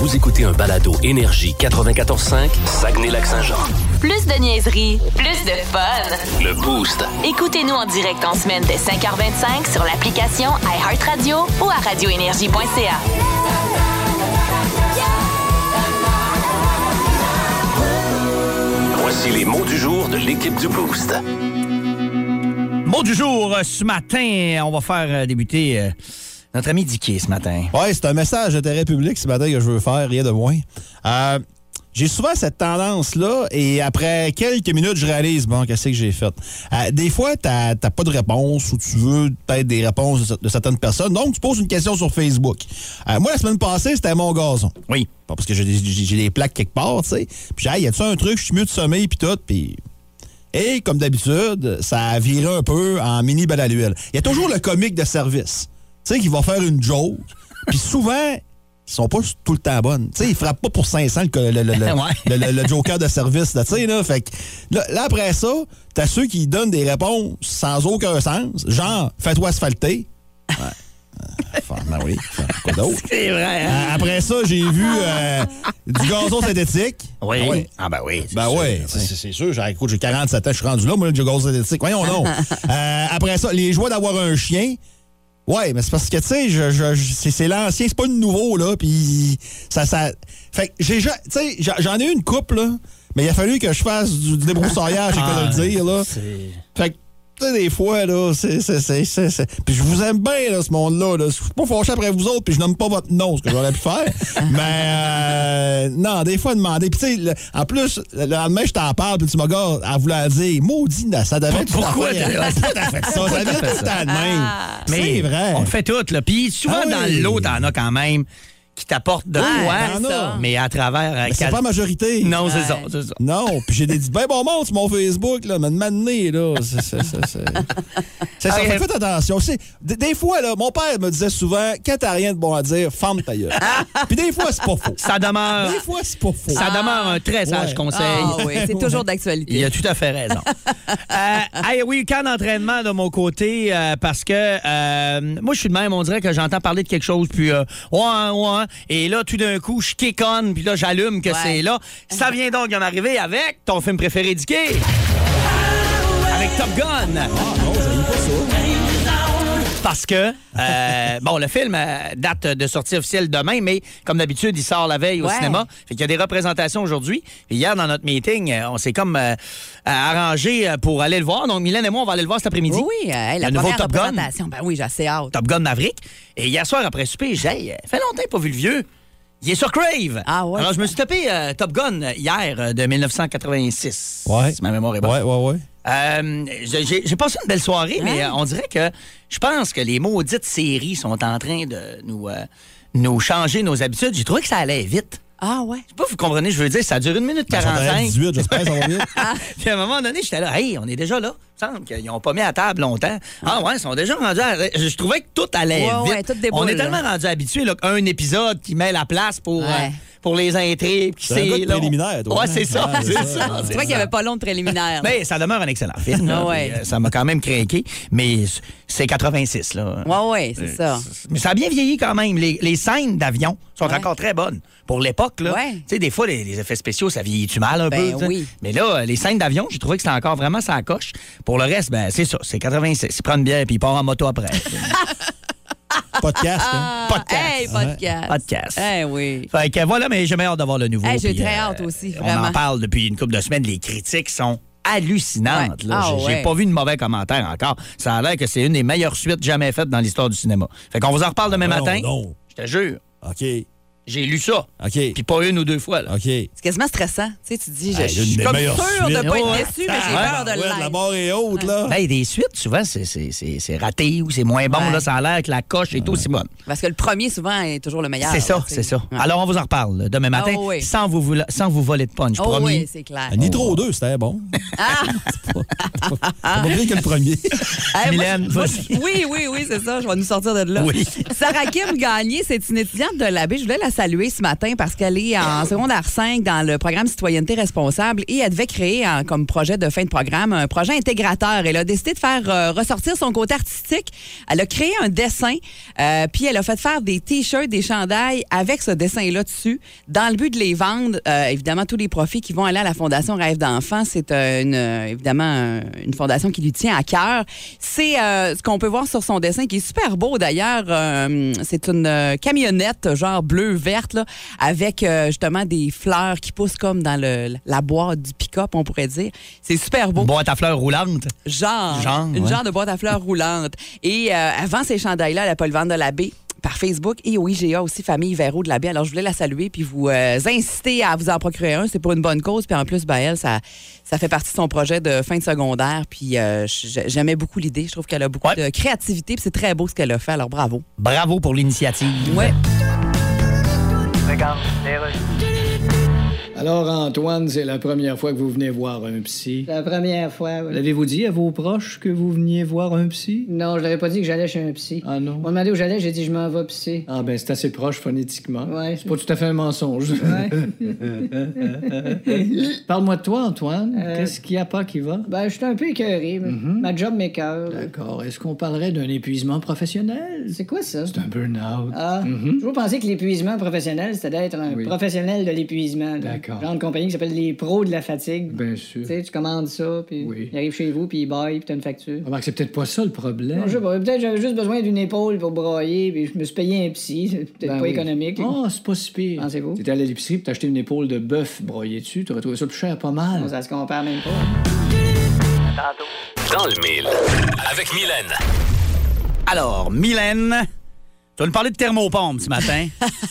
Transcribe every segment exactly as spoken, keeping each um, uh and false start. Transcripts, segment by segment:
Vous écoutez un balado Énergie quatre-vingt-quatorze cinq, Saguenay-Lac-Saint-Jean. Plus de niaiserie, plus de fun. Le Boost. Écoutez-nous en direct en semaine dès cinq heures vingt-cinq sur l'application iHeartRadio ou à radio énergie point c a. Voici les mots du jour de l'équipe du Boost. Mot du jour, ce matin, on va faire débuter euh, notre ami Dicky ce matin. Oui, c'est un message d'intérêt public ce matin que je veux faire, rien de moins. Euh, j'ai souvent cette tendance-là et après quelques minutes, je réalise, bon, qu'est-ce que j'ai fait? Euh, des fois, t'as, t'as pas de réponse ou tu veux peut-être des réponses de, de certaines personnes, donc tu poses une question sur Facebook. Euh, moi, la semaine passée, c'était mon gazon. Oui. Pas parce que j'ai des, j'ai, j'ai des plaques quelque part, tu sais. Puis j'ai dit, hey, y a-tu un truc, je suis mieux de sommeil, puis tout, puis... Et, comme d'habitude, ça a viré un peu en mini balle à l'huile. Il y a toujours le comique de service, tu sais, qui va faire une joke. Puis souvent, ils sont pas tout le temps bonnes. Tu sais, ils frappent pas pour cinq cents le, le, le, le, ouais. le, le, le joker de service, tu sais, là. Fait que là, là, après ça, t'as ceux qui donnent des réponses sans aucun sens, genre, fais-toi asphalter. Ouais. Enfin, ben oui, quoi d'autre? C'est vrai. Hein? Euh, après ça, j'ai vu euh, du gazon synthétique. Oui. Ah, oui. Ah ben oui. Ben oui, ouais, c'est, c'est, c'est sûr. J'ai, écoute, j'ai quarante-sept ans, je suis rendu là, moi, du gazon synthétique. Voyons non. euh, après ça, les joies d'avoir un chien. Ouais, mais c'est parce que, tu sais, je, je, je, c'est, c'est l'ancien, c'est pas le nouveau, là, puis ça, ça... Fait que j'ai, tu sais, j'en ai eu une couple, là, mais il a fallu que je fasse du, du débroussaillage, j'ai ah, qu'à le dire, là. C'est... Fait que, tu sais, des fois, là, c'est, c'est, c'est, c'est, c'est... Puis je vous aime bien, là, ce monde-là, là. Je suis pas fâché après vous autres, puis je nomme pas votre nom, ce que j'aurais pu faire. Mais, euh, non, des fois, demander. Puis, tu sais, en plus, le lendemain, je t'en parle, puis tu me regardes à vouloir dire, maudit, ça devait tout Pourquoi t'as fait ça? Ça devait tout le temps de même. Mais c'est vrai. On le fait tout, là. Puis souvent, ah, dans oui. l'eau, t'en as quand même qui t'apportent de ah, quoi, mais à travers... Mais c'est pas la majorité. Non, c'est ouais. ça, c'est ça. Non, puis j'ai des dit ben bon monde sur mon Facebook, là, mais de m'amener, là, c'est, c'est, c'est, c'est... c'est ça, okay. Faites attention. C'est, des, des fois, là, mon père me disait souvent, quand t'as rien de bon à dire, ferme ta gueule. Puis des fois, c'est pas faux. Ça demeure... Des fois, c'est pas faux. Ça ah. demeure un très sage ouais. conseil. Ah oui, c'est toujours d'actualité. Il a tout à fait raison. euh, hey, oui, camp d'entraînement de mon côté, euh, parce que euh, moi, je suis de même, on dirait que j'entends parler de quelque chose, puis euh, ouais, ouais, et là, tout d'un coup, je kick on, puis là, j'allume que ouais. c'est là. Ça vient donc de m'arriver avec ton film préféré, Dicky. Avec Top Gun. Ah non, j'aime pas ça. Parce que, euh, bon, le film euh, date de sortie officielle demain, mais comme d'habitude, il sort la veille au ouais. cinéma. Fait qu'il y a des représentations aujourd'hui. Puis hier, dans notre meeting, on s'est comme euh, arrangé pour aller le voir. Donc, Mylène et moi, on va aller le voir cet après-midi. Oui, euh, la le première Top représentation. Gun. Ben oui, j'ai assez hâte. Top Gun Maverick. Et hier soir, après souper, j'ai hey, fait longtemps que pas vu le vieux. Il est sur Crave. Ah ouais. Alors, je me suis tapé euh, Top Gun hier euh, de dix-neuf cent quatre-vingt-six. Ouais. Si ma mémoire est bonne. Ouais, ouais, ouais. Euh, j'ai, j'ai passé une belle soirée, ouais. mais euh, on dirait que je pense que les maudites séries sont en train de nous, euh, nous changer nos habitudes. J'ai trouvé que ça allait vite. Ah ouais? Je sais pas, vous comprenez, je veux dire, ça dure une minute quarante-cinq. dix-huit, j'espère, ça va vite. Ah. Puis à un moment donné, j'étais là, hey, on est déjà là. Il me semble qu'ils n'ont pas mis à table longtemps. Ah ouais, ils sont déjà rendus à... Je trouvais que tout allait ouais, vite. Ouais, tout déboule, on est tellement rendus habitués là, qu'un épisode qui met la place pour... Ouais. Euh, pour les intrigues. C'est un gars de préliminaire, toi. Ouais, c'est ça. Ah, c'est, c'est ça. ça. C'est vrai qu'il n'y avait pas long de préliminaire. Mais ça demeure un excellent film. Là, ouais. puis, euh, ça m'a quand même craqué. Mais c'est quatre-vingt-six, là. Ouais, ouais, c'est euh, ça. Mais ça a bien vieilli quand même. Les, les scènes d'avion sont ouais. encore très bonnes. Pour l'époque, là. Ouais. Tu sais, des fois, les, les effets spéciaux, ça vieillit-tu mal un ben, peu. Oui. Mais là, les scènes d'avion, j'ai trouvé que c'était encore vraiment ça coche. Pour le reste, ben, c'est ça. C'est quatre-vingt-six. Il prend une bière puis il part en moto après. Podcast, hein? Ah, podcast. Hey, podcast. Podcast. Eh oui. Fait que voilà, mais j'ai hâte d'avoir le nouveau. Hey, j'ai puis, très euh, hâte aussi, vraiment. On en parle depuis une couple de semaines. Les critiques sont hallucinantes. Ouais. Là. Ah, j'ai, ouais. j'ai pas vu de mauvais commentaires encore. Ça a l'air que c'est une des meilleures suites jamais faites dans l'histoire du cinéma. Fait qu'on vous en reparle demain non, matin. Non. Je te jure. OK. J'ai lu ça. OK. Puis pas une ou deux fois. Là. OK. C'est quasiment stressant. Tu sais, tu te dis, je, hey, je suis comme sûre suites. de pas ouais. être déçu, mais j'ai ouais, peur de ouais, l'être. La barre est haute, là. Ben, des suites, souvent, c'est, c'est, c'est, c'est raté ou c'est moins bon. Ouais. Là, ça a l'air que la coche est ouais. aussi bonne. Parce que le premier, souvent, est toujours le meilleur. C'est ça, là, c'est ça. Ouais. Alors, on vous en reparle là, demain matin, oh, oui. sans, vous, vola- sans vous voler de punch, Oh promis. oui, c'est clair. Un Nitro deux, c'était bon. Ah! C'est pas bien que le premier. Hey, Mylène, moi, vas-y. moi, oui, oui, oui, c'est ça. Je vais nous sortir de là. Oui. Sarah Kim Gagné, c'est une étudiante de l'A B. Je voulais la saluer ce matin parce qu'elle est en secondaire cinq dans le programme Citoyenneté responsable et elle devait créer en, comme projet de fin de programme un projet intégrateur. Elle a décidé de faire euh, ressortir son côté artistique. Elle a créé un dessin, euh, puis elle a fait faire des t-shirts, des chandails avec ce dessin-là dessus, dans le but de les vendre. Euh, évidemment, tous les profits qui vont aller à la Fondation Rêve d'enfants, c'est euh, une, euh, évidemment une fondation qui lui tient à cœur. C'est euh, ce qu'on peut voir sur son dessin, qui est super beau d'ailleurs. Euh, c'est une euh, camionnette genre bleu-verte, là, avec euh, justement des fleurs qui poussent comme dans le, la boîte du pick-up, on pourrait dire. C'est super beau. Boîte à fleurs roulante. Genre, genre une ouais. genre de boîte à fleurs roulante. Et euh, avant ces chandails-là, à la Polyvalente de l'abbé, par Facebook et au I G A aussi, Famille Véro de l'abbé. Alors, je voulais la saluer puis vous euh, inciter à vous en procurer un. C'est pour une bonne cause. Puis en plus, ben, elle, ça, ça fait partie de son projet de fin de secondaire. Puis euh, j'aimais beaucoup l'idée. Je trouve qu'elle a beaucoup ouais. de créativité. Puis c'est très beau ce qu'elle a fait. Alors, bravo. Bravo pour l'initiative. Ouais. Regarde, Alors, Antoine, c'est la première fois que vous venez voir un psy. La première fois, oui. L'avez-vous dit à vos proches que vous veniez voir un psy? Non, je l'avais pas dit que j'allais chez un psy. Ah non? On m'a demandé où j'allais, j'ai dit je m'en vais psy. Ah ben, c'est assez proche phonétiquement. Ouais. C'est pas tout à fait un mensonge. Ouais. Parle-moi de toi, Antoine. Euh... Qu'est-ce qu'il y a pas qui va? Ben, je suis un peu écœuré. Mm-hmm. Ma job m'écœure. D'accord. Est-ce qu'on parlerait d'un épuisement professionnel? C'est quoi ça? C'est un burn-out. Ah. Mm-hmm. J'ai toujours pensé que l'épuisement professionnel, c'était d'être un oui. professionnel de l'épuisement. D'accord. Genre de compagnie qui s'appelle les pros de la fatigue. Bien sûr. Tu sais, tu commandes ça, puis oui. il arrive chez vous, puis il baille, puis t'as une facture. Remarque, c'est peut-être pas ça le problème. Non, je sais pas. Peut-être j'avais juste besoin d'une épaule pour broyer, puis je me suis payé un psy. C'est peut-être ben pas oui. économique. Ah, oh, c'est pas si pire. Pensez-vous? T'étais allé à l'épicerie, puis t'as acheté une épaule de bœuf broyée dessus. T'aurais trouvé ça plus cher, pas mal. Non, ça se compare même pas. Dans le mille. Avec Mylène. Alors, Mylène, tu vas nous parler de thermopompe ce matin.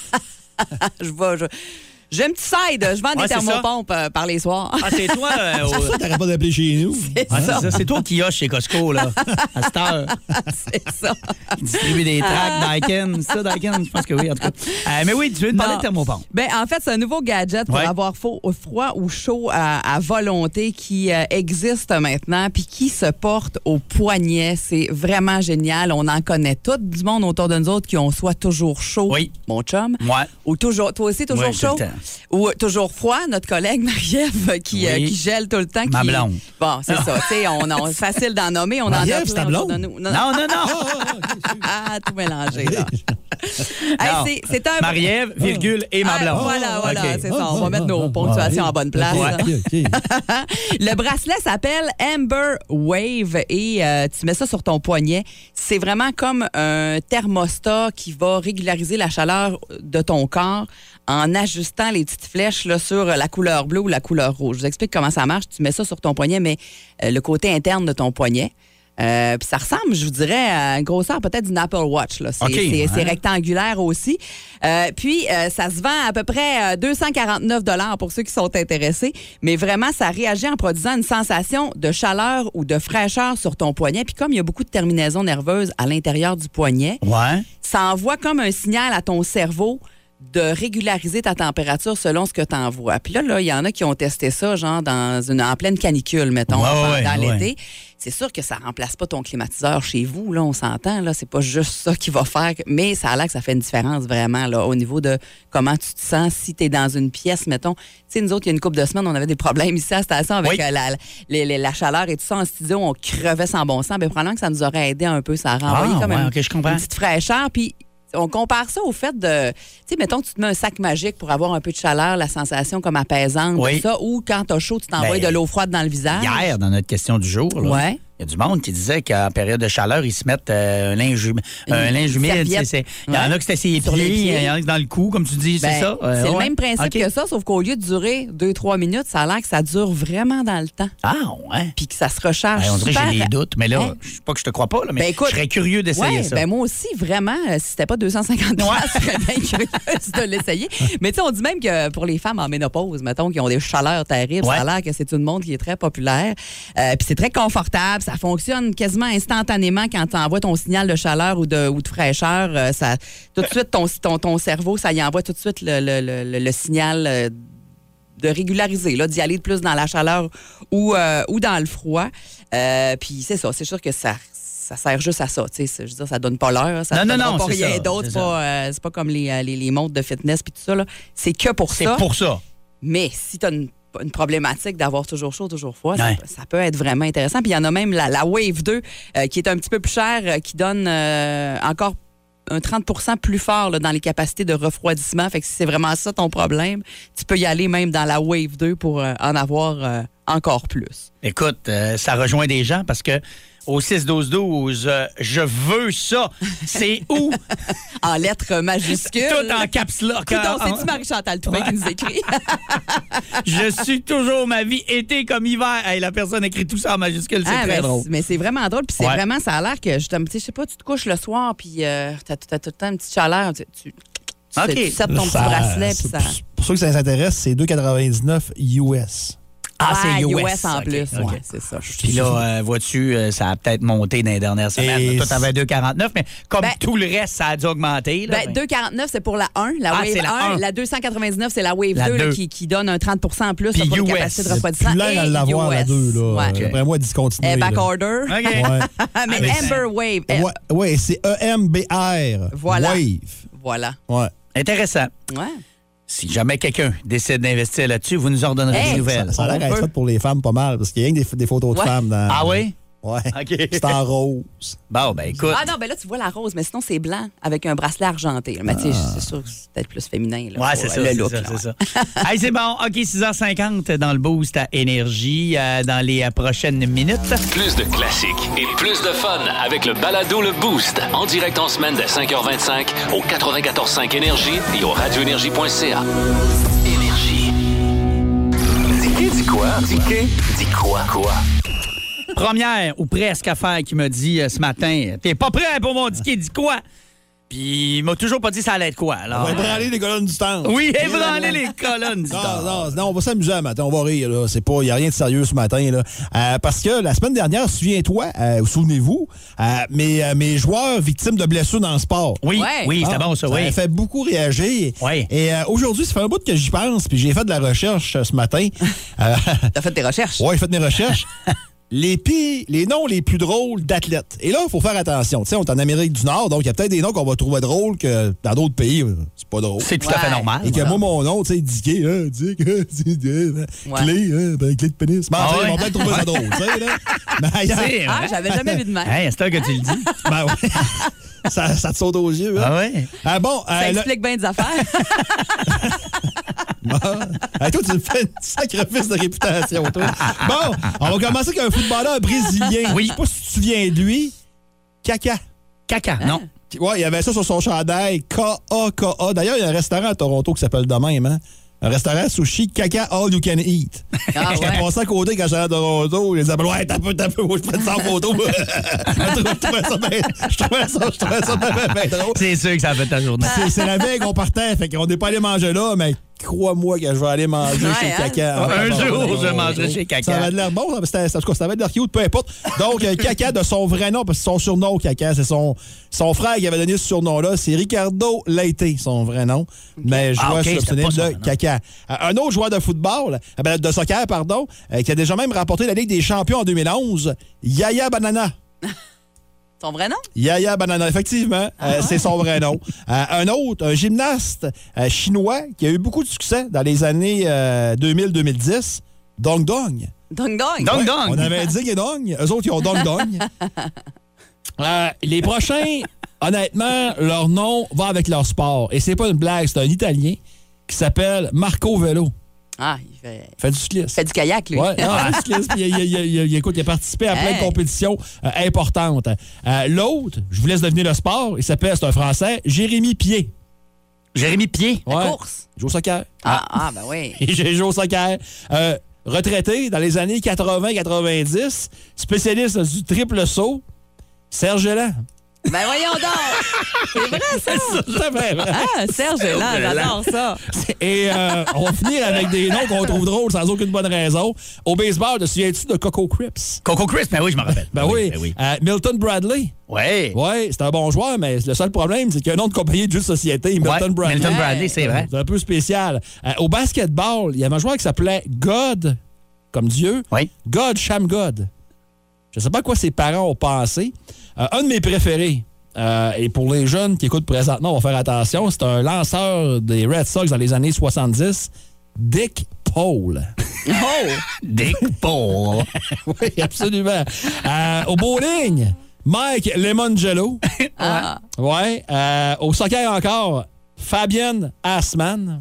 je vais... Je... J'ai un petit side. Je vends ouais, des thermopompes euh, par les soirs. Ah, c'est toi. Euh, c'est pour ça que t'arrêtes pas d'appeler chez nous. C'est ah, ça. C'est, ça. C'est toi qui hoche chez Costco, là, à cette heure. C'est ça. Qui distribue des tracts Daikin. C'est ça, Daikin? Je pense que oui, en tout cas. Euh, mais oui, tu veux te parler de thermopompe. Ben, en fait, c'est un nouveau gadget pour ouais. avoir faux, froid ou chaud à, à volonté qui euh, existe maintenant puis qui se porte au poignet. C'est vraiment génial. On en connaît tout du monde autour de nous autres qui ont soit toujours chaud, oui. mon chum, ouais. ou toujours, toi aussi, toujours ouais, chaud. Ou toujours froid, notre collègue Marie-Ève qui, oui. euh, qui gèle tout le temps. Ma qui... blonde. Bon, c'est ça. Tu sais, on, on, c'est facile d'en nommer. On Marie-Ève, en a c'est ta blonde? nous. Non, non, non. non. ah, tout mélangé, là. hey, c'est, c'est un... Marie-Ève, virgule, et ma blonde. Ah, voilà, voilà, okay. c'est ça. On va ah, mettre nos ah, ponctuations ah, en bonne place. Ouais. Okay, okay. Le bracelet s'appelle Amber Wave et euh, tu mets ça sur ton poignet. C'est vraiment comme un thermostat qui va régulariser la chaleur de ton corps en ajustant les petites flèches là, sur la couleur bleue ou la couleur rouge. Je vous explique comment ça marche. Tu mets ça sur ton poignet, mais euh, le côté interne de ton poignet. Euh, puis ça ressemble, je vous dirais, à une grosseur peut-être d'une Apple Watch. Là. C'est, okay, c'est, ouais. c'est rectangulaire aussi. Euh, puis, euh, ça se vend à peu près deux cent quarante-neuf dollars pour ceux qui sont intéressés. Mais vraiment, ça réagit en produisant une sensation de chaleur ou de fraîcheur sur ton poignet. Puis comme il y a beaucoup de terminaisons nerveuses à l'intérieur du poignet, ouais. ça envoie comme un signal à ton cerveau de régulariser ta température selon ce que tu envoies. Puis là, là, il y en a qui ont testé ça, genre dans une, en pleine canicule, mettons, ouais, pendant ouais, l'été. Ouais. C'est sûr que ça remplace pas ton climatiseur chez vous, là, on s'entend, là, c'est pas juste ça qui va faire, mais ça a l'air que ça fait une différence vraiment, là, au niveau de comment tu te sens si tu es dans une pièce, mettons. Tu sais, nous autres, il y a une couple de semaines, on avait des problèmes ici à la station avec oui. euh, la, la, la, la chaleur et tout ça en studio, on crevait sans bon sens. Bien, probablement que ça nous aurait aidé un peu, ça a renvoyé ah, comme ouais, une, okay, je comprends. une petite fraîcheur, puis on compare ça au fait de, tu sais, mettons, tu te mets un sac magique pour avoir un peu de chaleur, la sensation comme apaisante, oui. tout ça, ou quand t'as chaud, tu t'envoies ben, de l'eau froide dans le visage. Hier, dans notre question du jour, là, ouais. il y a du monde qui disait qu'en période de chaleur, ils se mettent euh, un linge, hum- un linge humide. C'est, c'est, il y en a qui c'est ses pieds, pieds. Il y en a qui dans le cou, comme tu dis, ben, c'est ça? Euh, c'est ouais. le même principe okay. que ça, sauf qu'au lieu de durer deux trois minutes, ça a l'air que ça dure vraiment dans le temps. Ah, ouais. Puis que ça se recharge. Ben, on dirait super... que j'ai des doutes, mais là, hein? je sais pas que je te crois pas, là, mais ben, écoute, je serais curieux d'essayer ouais, ça. Ben moi aussi, vraiment, si c'était pas deux cent cinquante dollars, ouais. je serais bien curieuse de l'essayer. Mais tu sais, on dit même que pour les femmes en ménopause, mettons, qui ont des chaleurs terribles, ouais. ça a l'air que c'est une montre qui est très populaire. Euh, Puis c'est très confortable, ça fonctionne quasiment instantanément quand tu envoies ton signal de chaleur ou de, ou de fraîcheur. Euh, ça, tout de suite, ton, ton, ton cerveau, ça y envoie tout de suite le, le, le, le signal euh, de régulariser, là, d'y aller de plus dans la chaleur ou, euh, ou dans le froid. Euh, Puis c'est ça, c'est sûr que ça... ça sert juste à ça. Tu sais, je veux dire, ça donne pas l'heure. Ça non, ne non, non, pas c'est rien ça, d'autre. c'est C'est pas, euh, c'est pas comme les, les, les montres de fitness puis tout ça. Là. C'est que pour C'est ça. pour ça. Mais si tu as une, une problématique d'avoir toujours chaud, toujours froid, Ouais. ça, ça peut être vraiment intéressant. Puis il y en a même la, la Wave deux euh, qui est un petit peu plus chère, euh, qui donne euh, encore un trente pour cent plus fort là, dans les capacités de refroidissement. Fait que si c'est vraiment ça ton problème, tu peux y aller même dans la Wave deux pour euh, en avoir euh, encore plus. Écoute, euh, ça rejoint des gens parce que au six douze douze, euh, je veux ça. C'est où? En lettres majuscules. Tout en caps lock. Coudonc, En- c'est-tu Marie-Chantal Toupin Ouais. qui nous écrit? Je suis toujours ma vie, été comme hiver. Hey, la personne écrit tout ça en majuscule, c'est Ah, très mais, drôle. c'est- mais c'est vraiment drôle. Puis c'est Ouais. vraiment, ça a l'air que, je te- tu sais, je sais pas, tu te couches le soir, puis euh, t'as, t'as tout le temps une petite chaleur. Tu, tu, tu, OK. tu sapes ton Ça- petit bracelet, puis c'est- ça... Pour ceux que ça les intéresse, c'est deux quatre-vingt-dix-neuf U S. Ah, c'est Ouais, U S. U S en OK, plus. OK. Ouais, c'est ça. Puis là, euh, vois-tu, euh, ça a peut-être monté dans les dernières semaines. Et Toi, t'avais deux quarante-neuf, mais comme Ben- tout le reste, ça a dû augmenter. Là, Ben, ben- deux quarante-neuf, c'est pour la un. La Ah, Wave c'est la un. un. La deux cent quatre-vingt-dix-neuf, c'est la Wave La deux, là, deux. qui, qui donne un trente pour cent en plus Puis là, pour U S. les capacités de C'est refroidissement. plus l'air à Et l'avoir, la U S. deux. Là. Ouais. D'après moi, discontinuer. Et là. backorder. OK. Ouais. mais mais Amber Wave. eh, Ouais, ouais, c'est E M B R. Voilà. Wave. Voilà. Ouais. Intéressant. Ouais. Si jamais quelqu'un décide d'investir là-dessus, vous nous en redonnerez Hey, des nouvelles. Ça a l'air On d'être peut. fait pour les femmes pas mal, parce qu'il y a rien que des, des photos de Ouais. femmes dans. Ah oui? Ouais. OK. C'est en rose. Bon, ben écoute. Ah non, ben là, tu vois la rose, mais sinon, c'est blanc avec un bracelet argenté. Mais tu sais, c'est sûr que c'est peut-être plus féminin. Là, Ouais, pour, c'est euh, ça, le c'est look, ça, là, c'est ouais. ça. Hey, c'est bon. OK, six heures cinquante dans le boost à Énergie euh, dans les euh, prochaines minutes. Plus de classiques et plus de fun avec le balado Le Boost. En direct en semaine dès cinq heures vingt-cinq au quatre-vingt-quatorze cinq Énergie et au radio énergie point c a. Énergie. Dis dis quoi? Dis dis quoi? Quoi? Première ou presque affaire qui me dit euh, ce matin, t'es pas prêt pour mon ticket, dis quoi? Puis il m'a toujours pas dit ça allait être quoi. On Alors, va ébranler les colonnes du temps. oui, ébranler les colonnes. du Non, temps. non, non, on va s'amuser un matin, on va rire. Là. C'est pas, il n'y a rien de sérieux ce matin. Là. Euh, parce que la semaine dernière, souviens-toi, euh, ou souvenez-vous, euh, mes, euh, mes joueurs victimes de blessures dans le sport. Oui, Ouais. oui, c'était Ah, bon ça, ça oui. a fait beaucoup réagir. Oui. Et euh, aujourd'hui, ça fait un bout que j'y pense, puis j'ai fait de la recherche euh, ce matin. Euh, T'as fait tes recherches? ouais, j'ai fait mes recherches. Les, pires, les noms les plus drôles d'athlètes. Et là, il faut faire attention. Tu sais, on est en Amérique du Nord, donc il y a peut-être des noms qu'on va trouver drôles que dans d'autres pays, euh, c'est pas drôle. C'est tout à fait Ouais. normal. Et que voilà. moi, mon nom, tu sais, Dicky, hein, Dick, hein, Dick, hein, Ouais. clé, hein, ben, clé de pénis. Bon, Ah tu sais, ouais? ils vont peut-être trouver ça drôle, tu sais, là. Mais ailleurs, C'est Ah, vrai. j'avais jamais vu de même. Hey, c'est toi que tu le dis. ben ouais. ça, ça te saute aux yeux, hein. Ah ouais? Ah bon, Ça euh, le- explique bien des affaires. Bon. Hey, toi, tu me fais un sacrifice de réputation, toi. Bon, on va commencer avec un footballeur brésilien. Oui. Je sais pas si tu te souviens de lui. Caca. Caca, non. Ouais, il y avait ça sur son chandail. K A K A. D'ailleurs, il y a un restaurant à Toronto qui s'appelle de même, hein? Un restaurant sushi Caca All You Can Eat. Ah J'étais ouais. passé à côté quand j'allais à Toronto. Les appelaient, ouais, t'as peu, t'as peu, moi, je prends ça en photo. je trouvais ça bien, je trouvais ça, je trouvais ça bien, bien drôle. C'est sûr que ça fait ta journée. C'est, c'est la veille qu'on partait, fait qu'on n'est pas allé manger là, mais crois-moi que je vais aller manger Ouais, chez hein? Caca. Un Ah, jour, bon, je bon, mangerai bon. chez Caca. Ça avait de l'air bon, ça, c'était, en tout cas, ça avait de l'air cute, peu importe. Donc, euh, Caca, de son vrai nom, parce que son surnom, Caca, c'est son, son frère qui avait donné ce surnom-là, c'est Ricardo Leite, son vrai nom. Mais je Ah, vois ok, sur c'était l'obtenir pas son de vrai nom. Caca. Euh, un autre joueur de football, euh, ben, de soccer, pardon, euh, qui a déjà même remporté la Ligue des champions en deux mille onze, Yaya Banana. Ton vrai nom? Yaya Banana, effectivement, euh, c'est son vrai nom. Euh, un autre, un gymnaste euh, chinois qui a eu beaucoup de succès dans les années euh, deux mille à deux mille dix, Dong Dong. Dong Dong. Dong Ouais, Dong. On avait dit et Dong, eux autres, ils ont Dong Dong. Euh, les prochains, honnêtement, leur nom va avec leur sport. Et c'est pas une blague, c'est un Italien qui s'appelle Marco Velo. Ah, il fait, Il fait du cyclisme. il fait du kayak, lui. Ouais, non, il fait du cyclisme, il, il- il- il- il- écoute, il a participé à plein Hey. de compétitions euh, importantes. Euh, L'autre, je vous laisse deviner le sport, il s'appelle, c'est un Français, Jérémy Pied. Jérémy Pied. La Ouais. course. Il joue au soccer. Ah, ah, ben oui. Et j'ai joué au soccer. Euh, retraité dans les années quatre-vingts quatre-vingt-dix, spécialiste du triple saut, Serge Elan. Ben voyons donc. C'est vrai, ça. C'est vrai, vrai. Ah, Serge est là, j'adore ça. Et euh, on va finir avec des noms qu'on trouve drôles sans aucune bonne raison. Au baseball, te souviens-tu de Coco Crips? Coco Crisp, ben oui, je m'en rappelle. Ben oui. Ben oui. Euh, Milton Bradley. Ouais. Oui, c'est un bon joueur, mais le seul problème, c'est qu'il y a un nom de compagnie de jeux de société, Milton Ouais, Bradley. Milton Bradley, c'est vrai. C'est un peu spécial. Euh, au basketball, il y avait un joueur qui s'appelait God, comme Dieu. Oui. God Shamgod. Je sais pas à quoi ses parents ont pensé. Euh, un de mes préférés, euh, et pour les jeunes qui écoutent présentement, on va faire attention, c'est un lanceur des Red Sox dans les années soixante-dix, Dick Paul. Oh! Dick Paul. Oui, absolument. Euh, au bowling, Mike Lemangelo. Ah. Ouais. Euh, au soccer encore, Fabian Assman.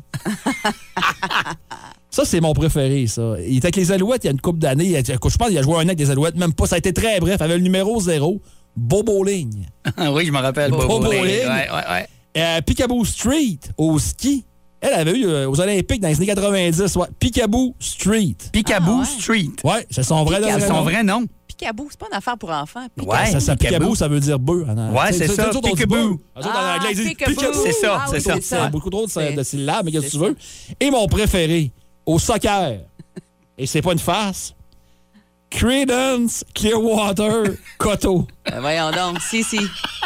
Ça, c'est mon préféré, ça. Il était avec les Alouettes il y a une couple d'années. Il a- Je pense qu'il a joué un an avec les Alouettes, même pas. Ça a été très bref. Il avait le numéro zéro. Beau bowling. Oui, je me rappelle. Beau Beau bowling. bowling. Ouais, ouais, ouais. Euh, Picaboo Street, au ski. Elle avait eu euh, aux Olympiques dans les années quatre-vingt-dix. Ouais. Picaboo Street. Picaboo Ah, ouais. Street. Ouais, c'est son vrai Picaboo. C'est nom. son vrai nom. Picaboo, c'est pas une affaire pour enfants. Ouais, Ça, ça, Picaboo. Picaboo, ça veut dire bœuf. Ouais, c'est ça, Picaboo. Eux autres, en Ah, anglais, ils disent Picaboo. Picaboo. C'est ça, Ah c'est oui, ça. c'est ça. Beaucoup trop de, C'est- de syllabes, mais qu'est-ce que tu c'est veux. Et mon préféré, au soccer, et c'est pas une farce, Creedence Clearwater Coteau. Ben voyons donc. Si, si.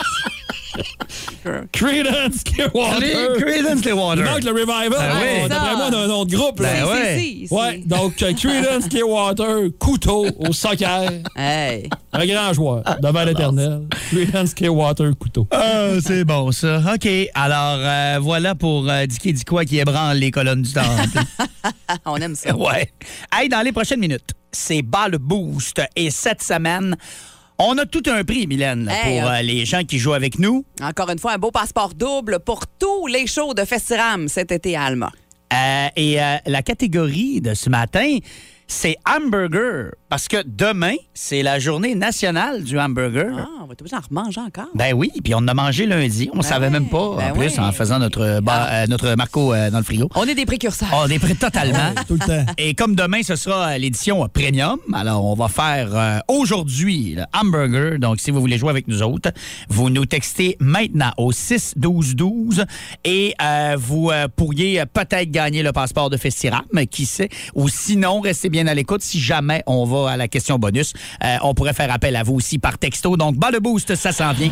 Creedence Clearwater. Creedence Il Clearwater. manque le revival. Ben Ah, oui. D'après moi, on a un autre groupe. là. Ben Si, ouais. si, si, Ouais, si. donc euh, Creedence Clearwater Couteau au soccer. Hey. Un grand joueur devant l'éternel. Creedence Clearwater Couteau. Ah, c'est bon, ça. OK. Alors, euh, voilà pour euh, Dicky Diquois qui ébranle les colonnes du temple. On aime ça. Ouais. Hey, dans les prochaines minutes, c'est bas le boost. Et cette semaine, on a tout un prix, Mylène, là, Hey, pour euh, euh, les gens qui jouent avec nous. Encore une fois, un beau passeport double pour tous les shows de Festiram cet été à Alma. Euh, et euh, la catégorie de ce matin, c'est hamburger. Parce que demain, c'est la journée nationale du hamburger. Ah, on va être obligé d'en remanger encore. Ben oui, puis on en a mangé lundi. On ne Ben savait ouais, même pas, ben en plus, oui. en faisant notre, ba- euh, notre Marco euh, dans le frigo. On est des précurseurs. On est prêts totalement. Tout le temps. Et comme demain, ce sera euh, l'édition euh, premium, alors on va faire euh, aujourd'hui le hamburger. Donc, si vous voulez jouer avec nous autres, vous nous textez maintenant au six douze douze et euh, vous euh, pourriez euh, peut-être gagner le passeport de Festiram, qui sait. Ou sinon, restez bien à l'écoute. Si jamais on va à la question bonus, euh, on pourrait faire appel à vous aussi par texto. Donc, bas le boost, ça s'en vient.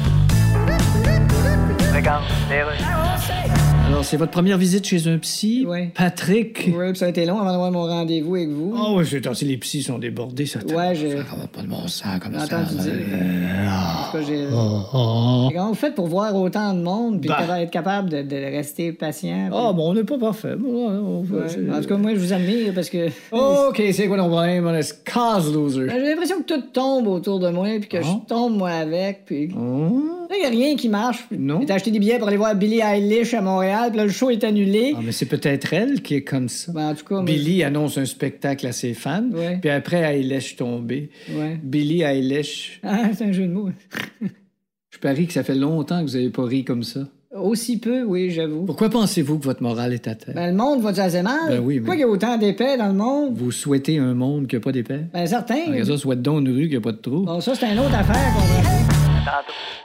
Alors, c'est votre première visite chez un psy? Ouais. Patrick? Ouais, puis ça a été long avant d'avoir mon rendez-vous avec vous. Ah oui, c'est ainsi, les psys sont débordés, ça. Ouais, j'ai Ça va pas de bon sens comme j'ai ça. entendu dire. En tout cas, j'ai- Oh, oh. Comment vous faites pour voir autant de monde puis Bah. être capable de, de rester patient? Ah, bon, on n'est pas parfait. Bon, on Ouais. fait- En tout cas, moi, je vous admire parce que OK, c'est quoi ton problème? On est cause loser. Ben, j'ai l'impression que tout tombe autour de moi puis que Ah. je tombe moi avec. Puis Oh. là, il n'y a rien qui marche. Non. J'ai acheté des billets pour aller voir Billie Eilish à Montréal, puis là, le show est annulé. Ah, mais c'est peut-être elle qui est comme ça. Ben, en tout cas, moi, Billy annonce un spectacle à ses fans, Ouais. puis après, Eilish tombée. Ouais. Billy Eilish. Ah, c'est un jeu de mots. Je parie que ça fait longtemps que vous n'avez pas ri comme ça. Aussi peu, oui, j'avoue. Pourquoi pensez-vous que votre morale est à terre? Ben, le monde va-tu assez mal? Ben oui, mais- Pourquoi il y a autant d'épais dans le monde? Vous souhaitez un monde qui n'a pas d'épais? Ben, certain. Regarde ça, souhaite donc une rue qui n'a pas de trou. Bon, ça, c'est une autre affaire qu'on va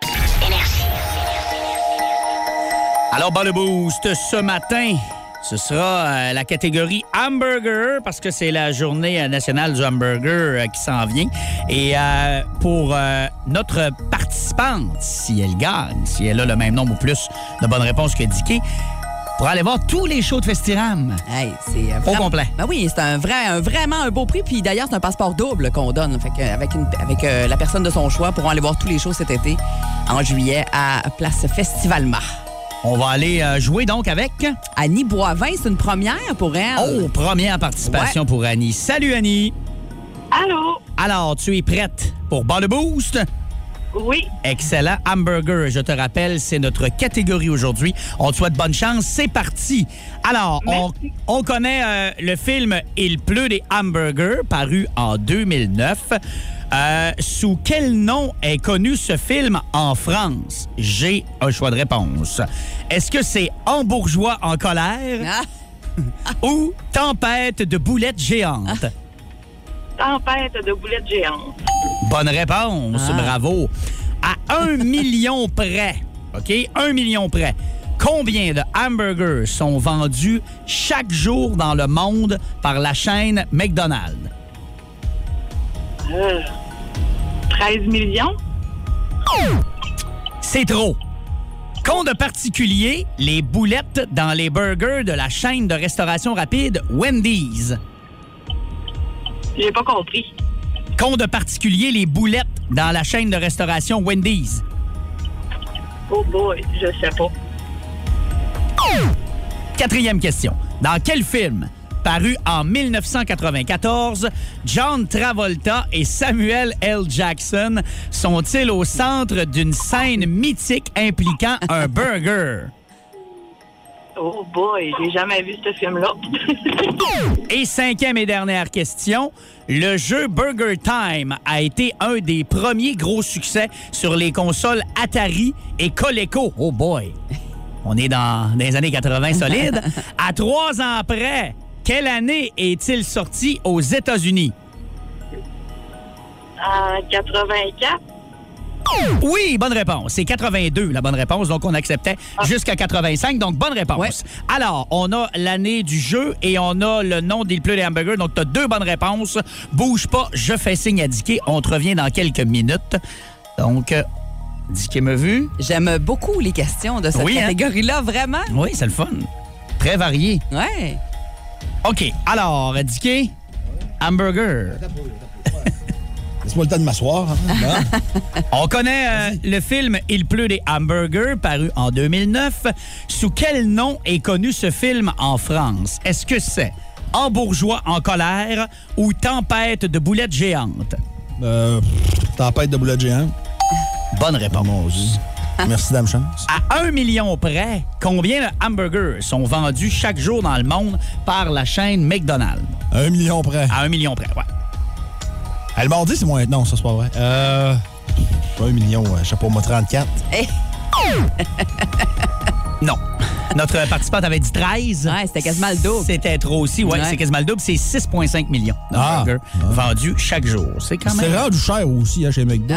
Alors, bas le boost, ce matin, ce sera euh, la catégorie hamburger parce que c'est la journée euh, nationale du hamburger euh, qui s'en vient. Et euh, pour euh, notre participante, si elle gagne, si elle a le même nombre ou plus de bonnes réponses que Dicky, pour aller voir tous les shows de Festiram. Hey, c'est euh, Au vraiment- complet. Ben oui, c'est un vrai, un, vraiment un beau prix. Puis d'ailleurs, c'est un passeport double qu'on donne. Fait que, avec une, avec euh, la personne de son choix, pourront aller voir tous les shows cet été, en juillet, à Place Festivalma. On va aller euh, jouer donc avec... Annie Boivin, c'est une première pour elle. Oh, première participation pour Annie. Salut, Annie. Allô? Alors, tu es prête pour bas le boost? Oui. Excellent. Hamburger, je te rappelle, c'est notre catégorie aujourd'hui. On te souhaite bonne chance. C'est parti. Alors, on, Merci. on connaît euh, le film Il pleut des hamburgers, paru en deux mille neuf. Euh, sous quel nom est connu ce film en France? J'ai un choix de réponse. Est-ce que c'est Hambourgeois en colère Ah, ou Tempête de boulettes géantes? Tempête de boulettes géantes. Bonne réponse, Ah. bravo. À un million près, OK? Un million près. Combien de hamburgers sont vendus chaque jour dans le monde par la chaîne McDonald's? Euh, treize millions? C'est trop. Qu'ont de particulier les boulettes dans les burgers de la chaîne de restauration rapide Wendy's? J'ai pas compris. Qu'ont de particulier les boulettes dans la chaîne de restauration Wendy's? Oh boy, je sais pas. Quatrième question. Dans quel film, paru en dix-neuf cent quatre-vingt-quatorze, John Travolta et Samuel L. Jackson sont-ils au centre d'une scène mythique impliquant un burger? Oh boy, j'ai jamais vu ce film-là. Et cinquième et dernière question, le jeu Burger Time a été un des premiers gros succès sur les consoles Atari et Coleco. Oh boy! On est dans, dans les années quatre-vingt solides. À trois ans près, quelle année est-il sorti aux États-Unis? En quatre-vingt-quatre. Oui, bonne réponse. C'est quatre-vingt-deux, la bonne réponse. Donc, on acceptait jusqu'à quatre-vingt-cinq. Donc, bonne réponse. Ouais. Alors, on a l'année du jeu et on a le nom d'Il pleut des hamburgers. Donc, tu as deux bonnes réponses. Bouge pas, je fais signe à Dicky. On te revient dans quelques minutes. Donc, euh, Dicky me vu. J'aime beaucoup les questions de cette Oui, hein? catégorie-là, vraiment. Oui, c'est le fun. Très varié. Ouais. OK. Alors, Dicky, hamburger. Laisse-moi le temps de m'asseoir. Hein? On connaît euh, le film Il pleut des hamburgers, paru en deux mille neuf. Sous quel nom est connu ce film en France? Est-ce que c'est Hambourgeois en colère ou Tempête de boulettes géantes? Euh, tempête de boulettes géantes. Bonne réponse. Merci, Dame Chance. À un million près, combien de hamburgers sont vendus chaque jour dans le monde par la chaîne McDonald's? Un million près. À un million près, ouais. Elle m'a dit, c'est moins. Non, ça, c'est pas vrai. Euh. Pas un million, euh, je sais pas, moi, trente-quatre. Hey. Non. Notre participante avait dit treize. Ouais, c'était quasiment le double. C'était trop aussi. Ouais, Ouais. c'est quasiment le double. C'est six virgule cinq millions de Ah. burgers vendus chaque jour. C'est quand même... C'est rendu cher aussi, hein, chez McDo.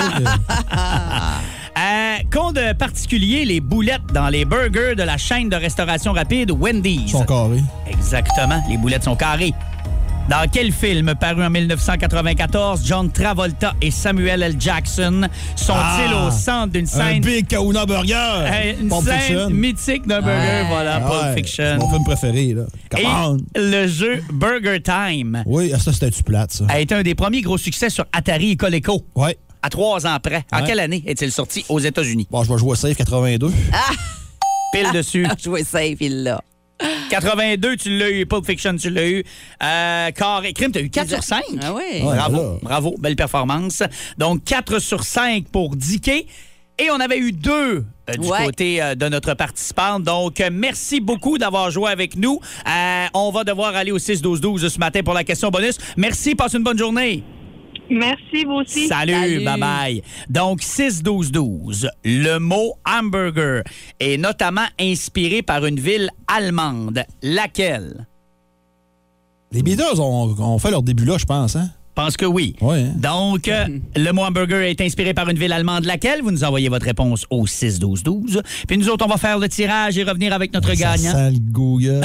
Euh, qu'ont de particulier les boulettes dans les burgers de la chaîne de restauration rapide Wendy's? Ils sont carrés. Exactement. Les boulettes sont carrées. Dans quel film, paru en dix-neuf cent quatre-vingt-quatorze, John Travolta et Samuel L. Jackson sont-ils Ah, au centre d'une Un scène... Big Kahuna Burger. Euh, une Pulp scène Fiction. mythique d'un burger, Ouais. voilà, Pulp Ouais, Fiction. C'est mon film préféré, là. Come on. Et le jeu Burger Time Oui, ça, c'était-tu plate, ça? a été un des premiers gros succès sur Atari et Coleco. Ouais. À trois ans près. En Ouais. quelle année est-il sorti aux États-Unis? Bon, je vais jouer safe quatre-vingt-deux. Pile dessus. Jouer safe, il l'a. quatre-vingt-deux, tu l'as eu. Pulp Fiction, tu l'as eu. Euh, Carré Crime, tu as eu quatre sur cinq. Ah oui. Ouais. Bravo, voilà. bravo. Belle performance. Donc, quatre sur cinq pour Dicky. Et on avait eu deux euh, du Ouais. côté euh, de notre participante. Donc, euh, merci beaucoup d'avoir joué avec nous. Euh, on va devoir aller au six douze douze ce matin pour la question bonus. Merci, passe une bonne journée. Merci, vous aussi. Salut, Salut. bye-bye. Donc, six douze douze, le mot hamburger est notamment inspiré par une ville allemande. Laquelle? Les Beatles ont, ont fait leur début là, je pense, hein? Je pense que oui. Ouais, hein? Donc, euh, le mot hamburger est inspiré par une ville allemande. Laquelle? Vous nous envoyez votre réponse au six douze douze. Puis nous autres, on va faire le tirage et revenir avec notre Ça gagnant. sent le Google.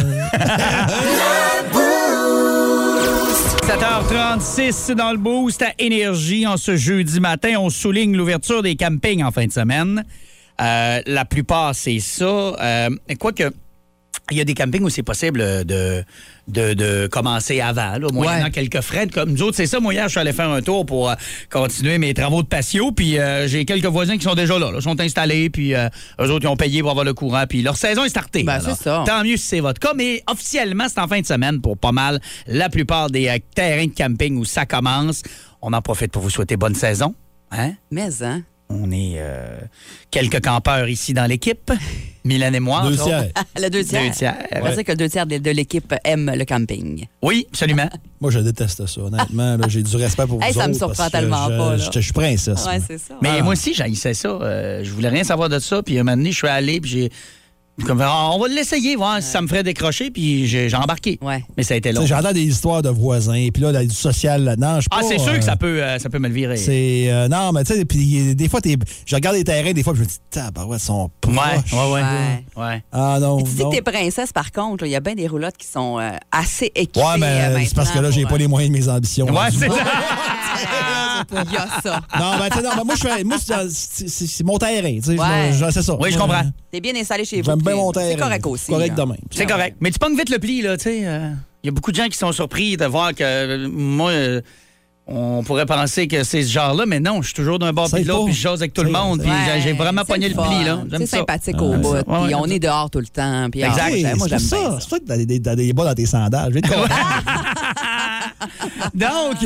sept heures trente-six dans le boost à Énergie. En ce jeudi matin, on souligne l'ouverture des campings en fin de semaine. Euh, la plupart, c'est ça. Euh, Quoique, il y a des campings où c'est possible de, de, de commencer avant, là, moyennant Ouais. quelques frais. Comme nous autres, c'est ça. Moi, hier, je suis allé faire un tour pour euh, continuer mes travaux de patio. Puis euh, j'ai quelques voisins qui sont déjà là. Ils sont installés. Puis euh, eux autres, ils ont payé pour avoir le courant. Puis leur saison est startée. Ben, Alors, c'est ça. Tant mieux si c'est votre cas. Mais officiellement, c'est en fin de semaine pour pas mal la plupart des euh, terrains de camping où ça commence. On en profite pour vous souhaiter bonne saison. Hein? Mais, hein? On est euh, quelques campeurs ici dans l'équipe. Mylène et moi. Deux entre autres. tiers. Le deux tiers. Deux tiers. On va dire que le deux tiers de, de l'équipe aime le camping. Oui, absolument. Moi, je déteste ça, honnêtement. là. J'ai du respect pour vous Hey, ça me autres surprend parce que tellement je, pas, là. Je, je suis princesse. Ouais, moi. c'est ça. Mais Ah. moi aussi, j'haïssais ça. Euh, je voulais rien savoir de ça. Puis un moment donné, je suis allé, puis j'ai... Comme, ah, on va l'essayer, voir si ça me ferait décrocher, puis j'ai, j'ai embarqué. Ouais. Mais ça a été Tu long. sais, j'entends des histoires de voisins, puis là, là, du social là-dedans. je sais Ah, pas, c'est sûr euh, que ça peut, euh, ça peut me le virer. C'est. euh, non, mais tu sais, puis des fois, t'es- je regarde les terrains, des fois, puis je me dis, tabarouette, ils sont proches. Ouais, ouais, ouais. Ouais. ouais. Ah non. Et tu dis non. que t'es princesse, par contre, il y a bien des roulottes qui sont euh, assez équipées. Ouais, mais euh, c'est parce que là, maintenant j'ai pour, pas les moyens de mes ambitions. Ouais, c'est ça. euh, Il y a ça. Non, mais tu sais, non, mais moi, je fais- moi, c'est- c'est c'est- c'est mon terrain. tu sais, je- Ouais. je- C'est ça. Oui, je comprends. T'es bien installé chez vous. J'aime bien puis mon terrain. C'est correct aussi. Correct là. de même. C'est correct. Mais tu pognes vite le pli, là, tu sais. Il y a beaucoup de gens qui sont surpris de voir que euh, moi, euh, On pourrait penser que c'est ce genre-là, mais non, je suis toujours d'un bord puis de l'autre, puis je jase avec tout le monde, puis Ouais, j'ai vraiment c'est pogné le fun. pli, là. J'aime C'est ça. sympathique au bout, Ouais, puis ouais, on est dehors tout le temps. Puis Exact. ah, Hey, moi, c'est j'aime pour bien ça. ça. C'est pour ça que t'as des, t'as des bas dans tes sandales. Je vais te convaincre. Donc,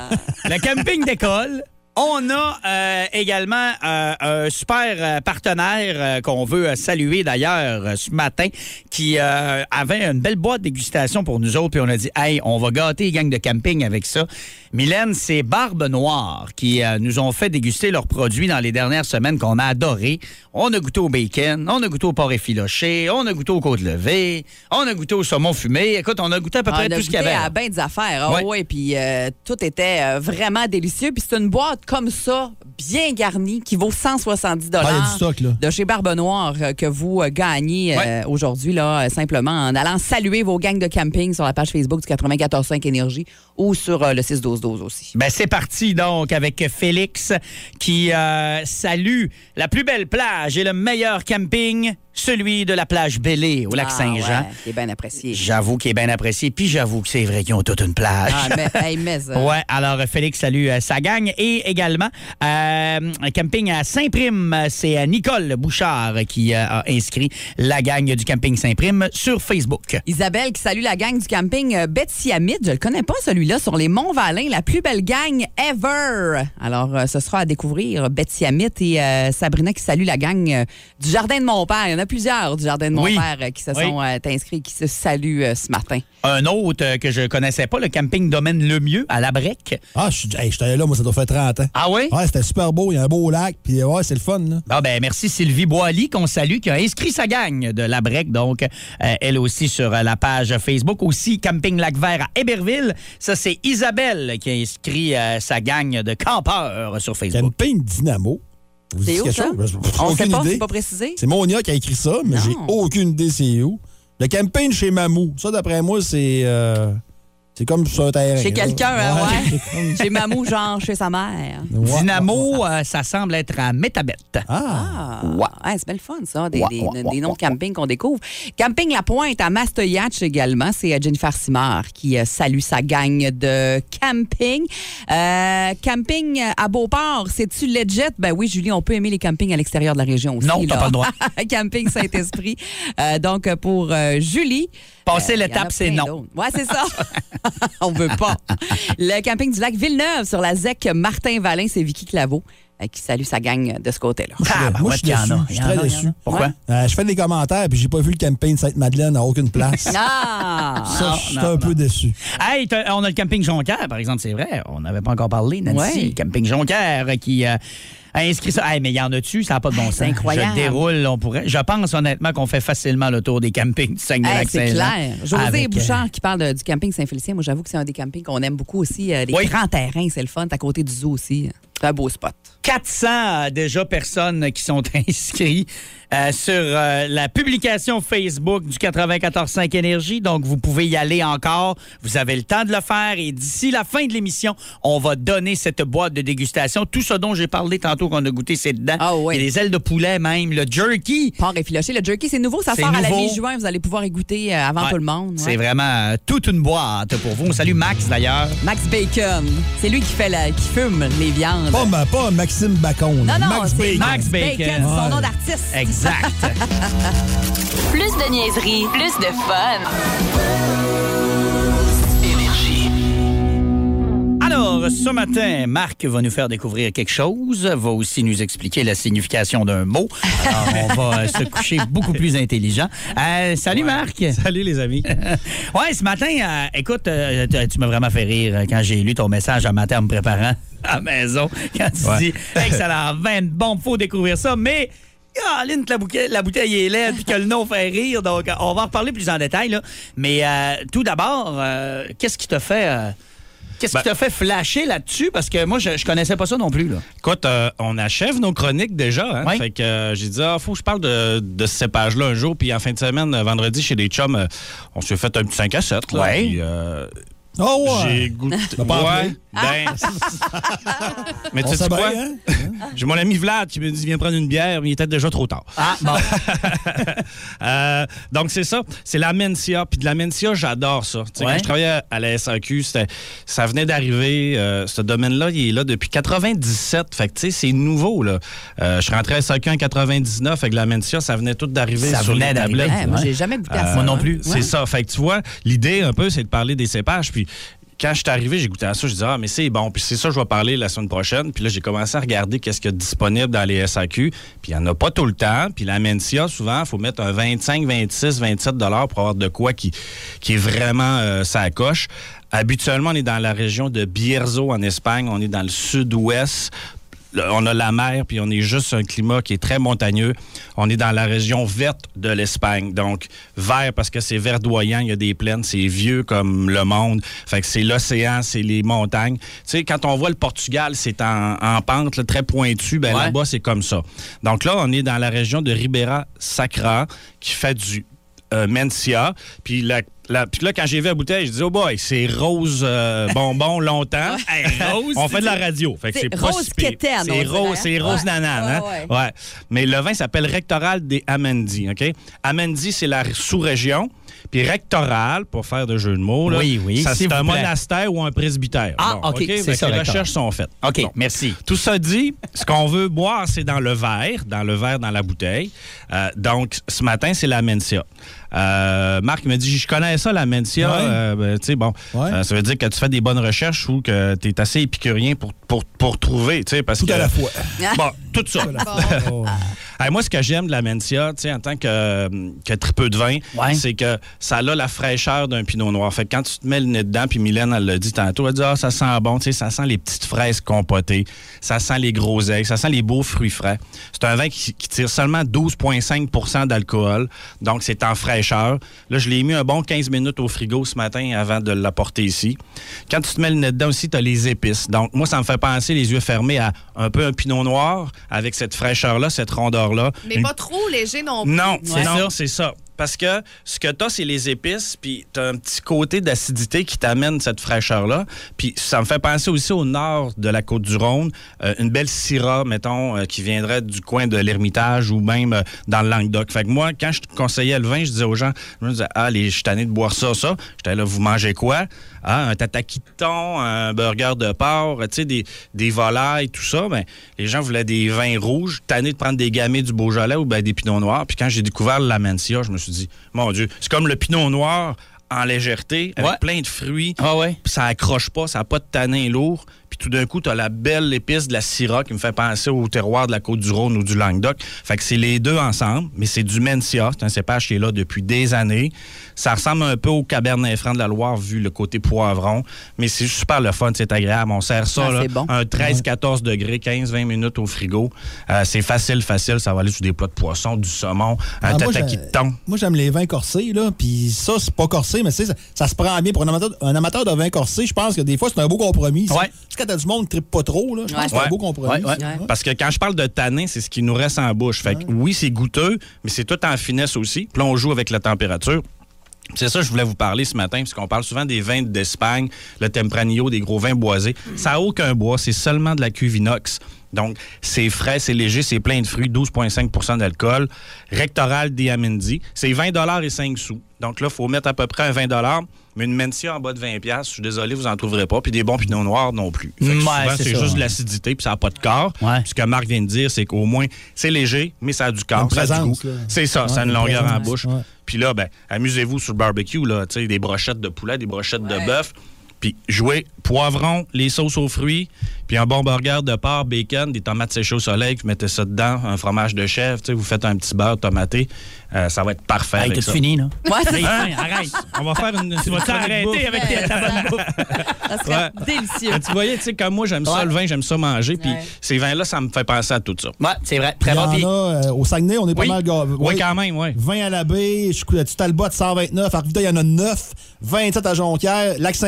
le camping d'école. On a euh, également euh, un super euh, partenaire euh, qu'on veut euh, saluer d'ailleurs euh, ce matin qui euh, avait une belle boîte de dégustation pour nous autres. Puis on a dit, hey, on va gâter les gangs de camping avec ça. Mylène, c'est Barbe Noire qui euh, nous ont fait déguster leurs produits dans les dernières semaines qu'on a adoré. On a goûté au bacon, on a goûté au porc effiloché, on a goûté aux côtes levées, on a goûté au saumon fumé. Écoute, on a goûté à peu près On a tout ce qu'il y goûté avait. à bien des affaires. Ah Ouais. ouais, puis euh, tout était euh, vraiment délicieux. Puis c'est une boîte comme ça, bien garnie, qui vaut cent soixante-dix dollars Ah, il y a du stock, là. de chez Barbe Noire euh, que vous euh, gagnez euh, Ouais. aujourd'hui, là, euh, simplement en allant saluer vos gangs de camping sur la page Facebook du quatre-vingt-quatorze cinq Énergie ou sur euh, le six douze douze aussi. Ben c'est parti donc avec Félix qui euh, salue la plus belle plage et le meilleur camping, celui de la plage Bellée au lac Ah, Saint-Jean. ouais, qui est bien apprécié. J'avoue qu'il est bien apprécié, puis j'avoue que c'est vrai qu'ils ont toute une plage. Ah, mais, hey, mais, euh, Ouais, alors Félix salue euh, sa gang et également euh, un camping à Saint-Prime, c'est euh, Nicole Bouchard qui euh, a inscrit la gang du camping Saint-Prime sur Facebook. Isabelle qui salue la gang du camping euh, Betty-Amid. Je le connais pas, celui-là, sur les Monts-Valin, la plus belle gang ever. Alors, euh, ce sera à découvrir Betty-Amid et euh, Sabrina qui salue la gang euh, du Jardin de mon père. Il y en a plusieurs du Jardin de mon Oui. père euh, qui se Oui. sont euh, inscrits, qui se saluent euh, ce matin. Un autre euh, que je connaissais pas, le camping Domaine Lemieux à La Brec. Ah, je suis hey, j'étais là, moi, ça doit faire trente ans. Ah oui? Ouais, c'était super beau. Il y a un beau lac. Puis, ouais, c'est le fun, là. Bon, ben, merci Sylvie Boily qu'on salue, qui a inscrit sa gang de La Brec, donc euh, elle aussi sur euh, la page Facebook. Aussi, Camping Lac-Vert à Héberville. Ça, c'est Isabelle qui a inscrit euh, sa gang de campeurs sur Facebook. Camping Dynamo. Vous C'est dites où, quelque ça? chose? J'ai On sait aucune pas, idée. c'est pas précisé. C'est Monia qui a écrit ça, mais Non. j'ai aucune idée c'est où. Le camping chez Mamou. Ça, d'après moi, c'est... euh, c'est comme sur un terrain. Chez là. quelqu'un, hein, ouais. c'est comme- Chez Mamou, genre chez sa mère. Ouais. Dynamo, euh, ça semble être à Métabette. Ah! Ah, ouais, c'est bien le fun, ça, des, Ouais, des- ouais, des ouais, noms ouais, de camping qu'on découvre. Camping La Pointe à Mastoyatch également, c'est euh, Jennifer Simard qui euh, salue sa gang de camping. Euh, camping à Beauport, c'est-tu legit? Ben oui, Julie, on peut aimer les campings à l'extérieur de la région aussi. Non, t'as là. pas le droit. Camping Saint-Esprit. Euh, donc, pour euh, Julie... Passer euh, l'étape, il y en a c'est plein non. d'autres. Ouais, c'est ça. On veut pas. Le camping du lac Villeneuve sur la Z E C Martin-Valin, c'est Vicky Claveau euh, qui salue sa gang de ce côté-là. Ah, ben, moi, ouais, je suis il y en déçu. a, Je il suis y en très a, il y en a. déçu. Pourquoi? Euh, je fais des commentaires, puis j'ai pas vu le camping de Sainte-Madeleine à aucune place. Ah! Ça, non, je suis non, un non. peu déçu. Hey, t'as- on a le camping Jonquière, par exemple, c'est vrai. On n'avait pas encore parlé, Nancy. Ouais. Camping Jonquière qui euh, a inscrit ça. Hey, mais il y en a-tu? Ça n'a pas de bon Hey, sens. c'est incroyable. Je déroule, on pourrait. Je pense honnêtement qu'on fait facilement le tour des campings du Hey, Saguenay-Lac-Saint-Jean. c'est clair. José Avec, euh, Bouchard qui parle de- du camping Saint-Félicien. Moi, j'avoue que c'est un des campings qu'on aime beaucoup aussi. Euh, des Oui. grands terrains, c'est le fun. C'est à côté du zoo aussi. C'est un beau spot. quatre cents euh, déjà personnes qui sont inscrites euh, sur euh, la publication Facebook du quatre-vingt-quatorze cinq Énergie. Donc, vous pouvez y aller encore. Vous avez le temps de le faire. Et d'ici la fin de l'émission, on va donner cette boîte de dégustation. Tout ce dont j'ai parlé tantôt qu'on a goûté, c'est dedans. Ah oui. Et les ailes de poulet même, le jerky. Porc effiloché. Le jerky, c'est nouveau. Ça C'est sort à la nouveau. mi-juin. Vous allez pouvoir y goûter euh, avant Ouais. tout le monde. C'est Ouais. vraiment euh, toute une boîte pour vous. On salue Max, d'ailleurs. Max Bacon. C'est lui qui fait la, qui fume les viandes. Pas, ma- pas Maxime Bacon. là. Non, non, Max c'est Bacon. Max Bacon. c'est son Ouais. nom d'artiste. Exact. Plus de niaiserie, plus de fun. Énergie. Alors, ce matin, Marc va nous faire découvrir quelque chose, va aussi nous expliquer la signification d'un mot. Alors, on va euh, se coucher beaucoup plus intelligent. Euh, salut, Marc. Salut les amis. Ouais, ce matin, euh, écoute, euh, tu tu m'as vraiment fait rire euh, quand j'ai lu ton message un matin en me préparant à la maison. Quand tu Ouais. dis, excellent, vingt bon, faut découvrir ça, mais... Caroline, que la, bouquet- la bouteille est laide puis que le nom fait rire. Donc, euh, on va en reparler plus en détail. Là. Mais euh, tout d'abord, euh, qu'est-ce qui te fait... euh, Qu'est-ce qui Ben- t'a fait flasher là-dessus? Parce que moi, je, je connaissais pas ça non plus. Là. Écoute, euh, on achève nos chroniques déjà. Hein? Oui. Fait que euh, j'ai dit, ah, faut que je parle de, de ce cépage-là un jour. Puis en fin de semaine, euh, vendredi, chez les chums, euh, on s'est fait un petit cinq à sept. Là, Ouais. Puis, euh, Oh ouais! J'ai goûté. T'as pas Ouais, appelé? ben. Mais tu On sais sait quoi? bien, hein? J'ai mon ami Vlad qui me dit viens prendre une bière, mais il était déjà trop tard. Ah, bon. Euh, donc, c'est ça. C'est la Mencia. Puis de la Mencia, j'adore ça. Tu sais, Ouais. Quand je travaillais à la S A Q, c'était- ça venait d'arriver. Euh, ce domaine-là, il est là depuis quatre-vingt-dix-sept. Fait que, tu sais, c'est nouveau, là. Euh, je suis rentré à S A Q en quatre-vingt-dix-neuf avec la Mencia. Ça venait tout d'arriver Ça sur venait les d'arriver. tablettes. Hey, moi, Ouais. j'ai jamais goûté à ça. Moi non plus. C'est Ouais. ça. Fait que tu vois, l'idée un peu, c'est de parler des cépages. Puis quand je suis arrivé, j'ai goûté à ça. Je disais, ah, mais c'est bon. Puis c'est ça, je vais parler la semaine prochaine. Puis là, j'ai commencé à regarder qu'est-ce qu'il y a de disponible dans les S A Q. Puis il n'y en a pas tout le temps. Puis la Mencia, souvent, il faut mettre un vingt-cinq, vingt-six, vingt-sept dollars pour avoir de quoi qui, qui est vraiment euh, ça coche. Habituellement, on est dans la région de Bierzo en Espagne. On est dans le sud-ouest. Là, on a la mer, puis on est juste un climat qui est très montagneux. On est dans la région verte de l'Espagne. Donc, vert parce que c'est verdoyant, il y a des plaines, c'est vieux comme le monde. Fait que c'est l'océan, c'est les montagnes. Tu sais, quand on voit le Portugal, c'est en, en pente, là, très pointu, ben Ouais. là-bas, c'est comme ça. Donc là, on est dans la région de Ribera Sacra, qui fait du euh, Mencia. Puis la La- puis là, quand j'ai vu la bouteille, je dis, oh boy, c'est rose euh, bonbon longtemps. Hey, rose, on fait de la c'est- radio. Fait que c'est c'est pas rose si pire. quétaine, on C'est dirait, rose, hein? c'est rose Ouais. nanane. Hein? Ouais, ouais. Ouais. Mais le vin s'appelle Rectoral des Amendi. OK? Amendi, c'est la sous-région. Puis rectoral, pour faire de jeu de mots, là, Oui, oui, ça, s'il c'est un vous plaît. monastère ou un presbytère. Ah, OK, c'est Fait que ça, les rectoral. recherches sont faites. OK, Bon. merci. Tout ça dit, ce qu'on veut boire, c'est dans le verre, dans le verre, dans la bouteille. Euh, donc, ce matin, c'est la Mencia. Euh, Marc me dit, je connais ça, la Mencia. Ouais. Euh, ben, tu sais, bon, Ouais. euh, ça veut dire que tu fais des bonnes recherches ou que tu es assez épicurien pour, pour, pour trouver, tu sais, parce Tout que... à la fois. Bon, tout ça. Oh. Hey, moi, ce que j'aime de la Mencia, tu sais, en tant que, euh, que tripeux de vin, Ouais. c'est que ça a la fraîcheur d'un pinot noir. Fait que quand tu te mets le nez dedans, puis Mylène, elle l'a dit tantôt, elle dit, ah, ça sent bon, tu sais, ça sent les petites fraises compotées, ça sent les groseilles, ça sent les beaux fruits frais. C'est un vin qui, qui tire seulement douze virgule cinq pour cent d'alcool, donc c'est en fraîcheur. Là, je l'ai mis un bon quinze minutes au frigo ce matin avant de l'apporter ici. Quand tu te mets le nez dedans aussi, tu as les épices. Donc, moi, ça me fait penser, les yeux fermés, à un peu un pinot noir avec cette fraîcheur-là, cette rondeur-là. Mais Une- pas trop léger non plus. non, c'est Ouais. ça, c'est ça. Parce que ce que t'as, c'est les épices, puis t'as un petit côté d'acidité qui t'amène cette fraîcheur-là. Puis ça me fait penser aussi au nord de la Côte-du-Rhône, euh, une belle Syrah, mettons, euh, qui viendrait du coin de l'Ermitage ou même euh, dans le Languedoc. Fait que moi, quand je conseillais le vin, je disais aux gens, je me disais, ah, les, je suis tanné de boire ça, ça. J'étais là, vous mangez quoi? Ah, un tataki de thon, un burger de porc, tu sais, des, des volailles, tout ça. Ben, les gens voulaient des vins rouges, tannés de prendre des gamay du Beaujolais ou ben, des pinots noirs. Puis quand j'ai découvert la Mencia, je me suis dit, mon Dieu, c'est comme le pinot noir en légèreté, avec Ouais. plein de fruits. Ah ouais. Puis ça accroche pas, ça n'a pas de tanin lourd. Puis tout d'un coup, tu as la belle épice de la Syrah qui me fait penser au terroir de la Côte-du-Rhône ou du Languedoc. Fait que c'est les deux ensemble, mais c'est du Mencia. C'est un cépage qui est là depuis des années. Ça ressemble un peu au Cabernet Franc de la Loire, vu le côté poivron. Mais c'est super le fun, c'est agréable. On sert ça, Ah, là, c'est bon. un treize quatorze degrés, quinze vingt minutes au frigo. Euh, c'est facile, facile. Ça va aller sur des plats de poisson, du saumon, un Ah, moi, tataki j'ai- de thon. Moi, j'aime les vins corsés, là. Puis ça, c'est pas corsé, mais tu sais, ça, ça se prend bien. Pour un amateur, un amateur de vin corsé, je pense que des fois, c'est un beau compromis. ça. Ouais. Tu sais, quand t'as du monde qui trippe pas trop, là, je pense Ouais. que c'est un Ouais. beau compromis. Ouais, ouais. ça. Ouais. Parce que quand je parle de tanin, c'est ce qui nous reste en bouche. Fait que oui, c'est goûteux, mais c'est tout en finesse aussi. Puis là, on joue avec la température. C'est ça que je voulais vous parler ce matin, puisqu'on parle souvent des vins d'Espagne, le Tempranillo, des gros vins boisés. Ça n'a aucun bois, c'est seulement de la cuve inox. Donc, c'est frais, c'est léger, c'est plein de fruits, douze virgule cinq pour cent d'alcool. Rectoral Diamendi, c'est vingt dollars et cinq sous. Donc là, il faut mettre à peu près un vingt dollars. Mais une Mencia en bas de vingt dollars, je suis désolé, vous n'en trouverez pas. Puis des bons pinots noirs non plus. Fait que Ouais, souvent, c'est c'est ça, juste ouais. de l'acidité, puis ça n'a pas de corps. Ouais. Puis ce que Marc vient de dire, c'est qu'au moins, c'est léger, mais ça a du corps, Une ça a du goût. présence, là. C'est ça, ça a une une longueur en présence, bouche. ouais. Puis là, ben, amusez-vous sur le barbecue, là, tu sais, des brochettes de poulet, des brochettes de bœuf. Puis jouez poivron, les sauces aux fruits, puis un bon burger de porc, bacon, des tomates séchées au soleil, vous mettez ça dedans, un fromage de chèvre, tu sais, vous faites un petit beurre tomaté, euh, ça va être parfait. Hey, avec t'as-tu ça. fini, là? Ouais, c'est Hey, ça. fin, arrête. On va faire une. Tu vas t'arrêter avec tes- ta bonne bouffe? Ça serait Ouais. délicieux. Mais tu voyais, tu sais, comme moi, j'aime ça Ouais. le vin, j'aime ça manger, puis Ouais. ces vins-là, ça me fait penser à tout ça. Ouais, c'est vrai. Très Il y bon. en Puis- a, euh, au Saguenay, on est pas Oui. mal gars. Oui, quand même, oui. vingt à la baie, je suis du Talbot cent vingt-neuf, à Arvida, il y en a neuf, vingt-sept à Jonquière, Lac-Saint-Jean cent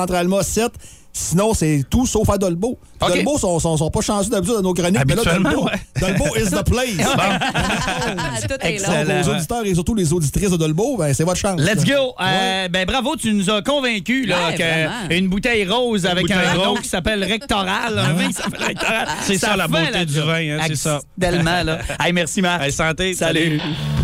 Central-Ma sept. Sinon, c'est tout sauf à Dolbeau. Okay. Dolbeau sont, sont, sont pas chanceux d'habitude de nos chroniques, mais là, Dolbeau, ouais. Dolbeau is the place. Tout est là. Excellent. Les auditeurs et surtout les auditrices de Dolbeau, ben, c'est votre chance. Let's là. go! Euh, Ouais. Ben bravo, tu nous as convaincus là, Ouais, vraiment. qu'une bouteille rose avec bouteille un nom rose. qui s'appelle Rectoral, un vin qui s'appelle Rectoral. C'est ça, la fait beauté du job. vin, hein, c'est ça. Tellement, là. Hey, merci, Marc. Hey, santé. Salut.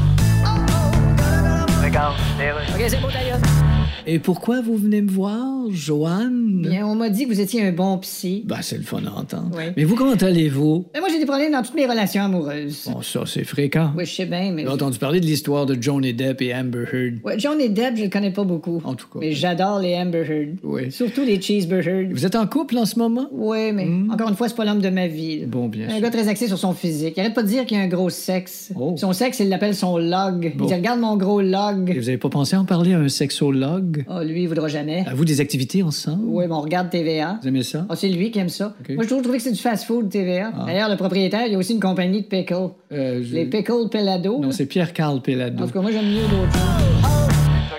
OK, c'est beau, d'ailleurs. Et pourquoi vous venez me voir, Joanne? Bien, on m'a dit que vous étiez un bon psy. Ben, c'est le fun à entendre. Oui. Mais vous, comment allez-vous? Mais moi, j'ai des problèmes dans toutes mes relations amoureuses. Bon, ça, c'est fréquent. Oui, je sais bien, mais... J'ai entendu parler de l'histoire de Johnny Depp et Amber Heard. Ouais, John et Deb, je le connais pas beaucoup. En tout cas. Mais j'adore les Amber Heard. Oui. Surtout les Cheeseburger. Vous êtes en couple en ce moment? Oui, mais Mm. encore une fois, c'est pas l'homme de ma vie. là. Bon, bien Un sûr. gars très axé sur son physique. Il arrête pas de dire qu'il a un gros sexe. Oh. Son sexe, il l'appelle son log. Bon. Il dit, regarde mon gros Et log. vous avez pas pensé en parler à un sexologue? Oh, lui, il voudra jamais. Avez-vous des activités ensemble? Oui, mais on regarde T V A. Vous aimez ça? Ah, c'est lui qui aime ça. Ok. Moi, j'ai toujours trouvé que c'est du fast-food, T V A. Ah. D'ailleurs, le propriétaire, il y a aussi une compagnie de pickles. Euh, je- Les pickles Pelado. Non, c'est Pierre-Carl Pelado. En tout cas, moi, j'aime mieux l'autre chose.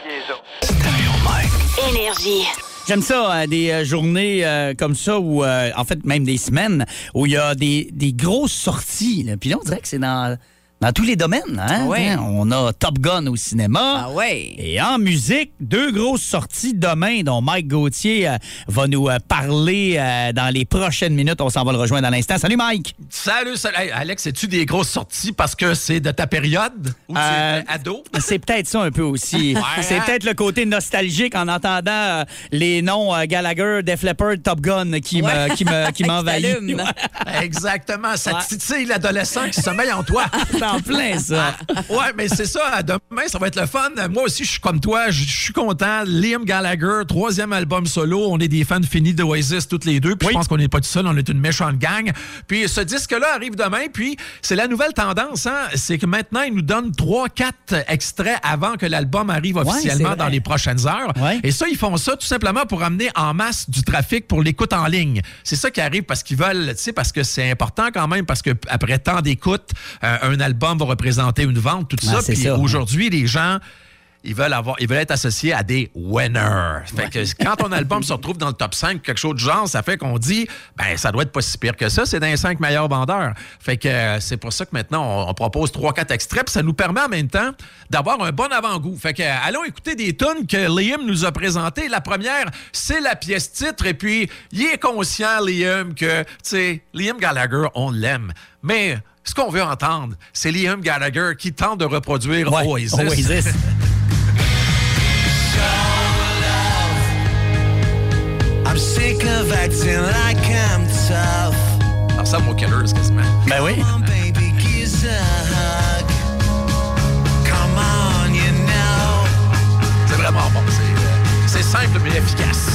Énergie. J'aime ça, euh, des euh, journées euh, comme ça, où, euh, en fait, même des semaines, où il y a des, des grosses sorties. Là. Puis là, on dirait que c'est dans, dans tous les domaines. Hein? Ouais. Hein, on a Top Gun au cinéma. Ah ouais. Et en musique, deux grosses sorties demain, dont Mike Gauthier euh, va nous euh, parler euh, dans les prochaines minutes. On s'en va le rejoindre à l'instant. Salut, Mike! Salut, salut. Hey, Alex, es-tu des grosses sorties parce que c'est de ta période ou Euh, tu es ado? C'est peut-être ça un peu aussi. Ouais, C'est hein? peut-être le côté nostalgique en entendant euh, les noms euh, Gallagher, Def Leppard, Top Gun qui Ouais. me qui me qui Qui m'envahit. t'allume. Exactement. Ça Ouais. titille l'adolescent qui sommeille en toi. C'est en plein ça. Ouais, mais c'est ça. Demain, ça va être le fun. Moi aussi, je suis comme toi. Je je suis content. Liam Gallagher, troisième album solo. On est des fans finis d'Oasis toutes les deux. Puis Oui. je pense qu'on n'est pas tout seul. On est une méchante gang. Puis ce disque-là arrive demain. Puis c'est la nouvelle tendance. Hein? C'est que maintenant, ils nous donnent trois, quatre extraits avant que l'album arrive officiellement c'est dans vrai. les prochaines heures. Ouais. Et ça, ils font ça tout simplement pour amener en masse du trafic pour l'écoute en ligne. C'est ça qui arrive parce qu'ils veulent, tu sais, parce que c'est important quand même, parce que après tant d'écoutes, euh, un album va représenter une vente, tout Ah, ça. c'est Puis ça. aujourd'hui, les gens, ils veulent avoir, ils veulent être associés à des winners. Fait que quand ton album se retrouve dans le top cinq, quelque chose de genre, ça fait qu'on dit, ben, ça doit être pas si pire que ça. C'est dans les cinq meilleurs vendeurs. Fait que euh, c'est pour ça que maintenant, on, on propose trois, quatre extraits. Puis ça nous permet en même temps d'avoir un bon avant-goût. Fait que, euh, allons écouter des tunes que Liam nous a présentées. La première, c'est la pièce titre. Et puis, il est conscient, Liam, que, tu sais, Liam Gallagher, on l'aime. Mais ce qu'on veut entendre, c'est Liam Gallagher qui tente de reproduire Ouais, Oasis. Oasis. I'm sick of acting like I'm tough. Ça ressemble aux Killers, quasiment. Ben oui. Come on, baby, give us a hug. Come on, you know. C'est vraiment bon. C'est, euh, c'est simple, mais efficace.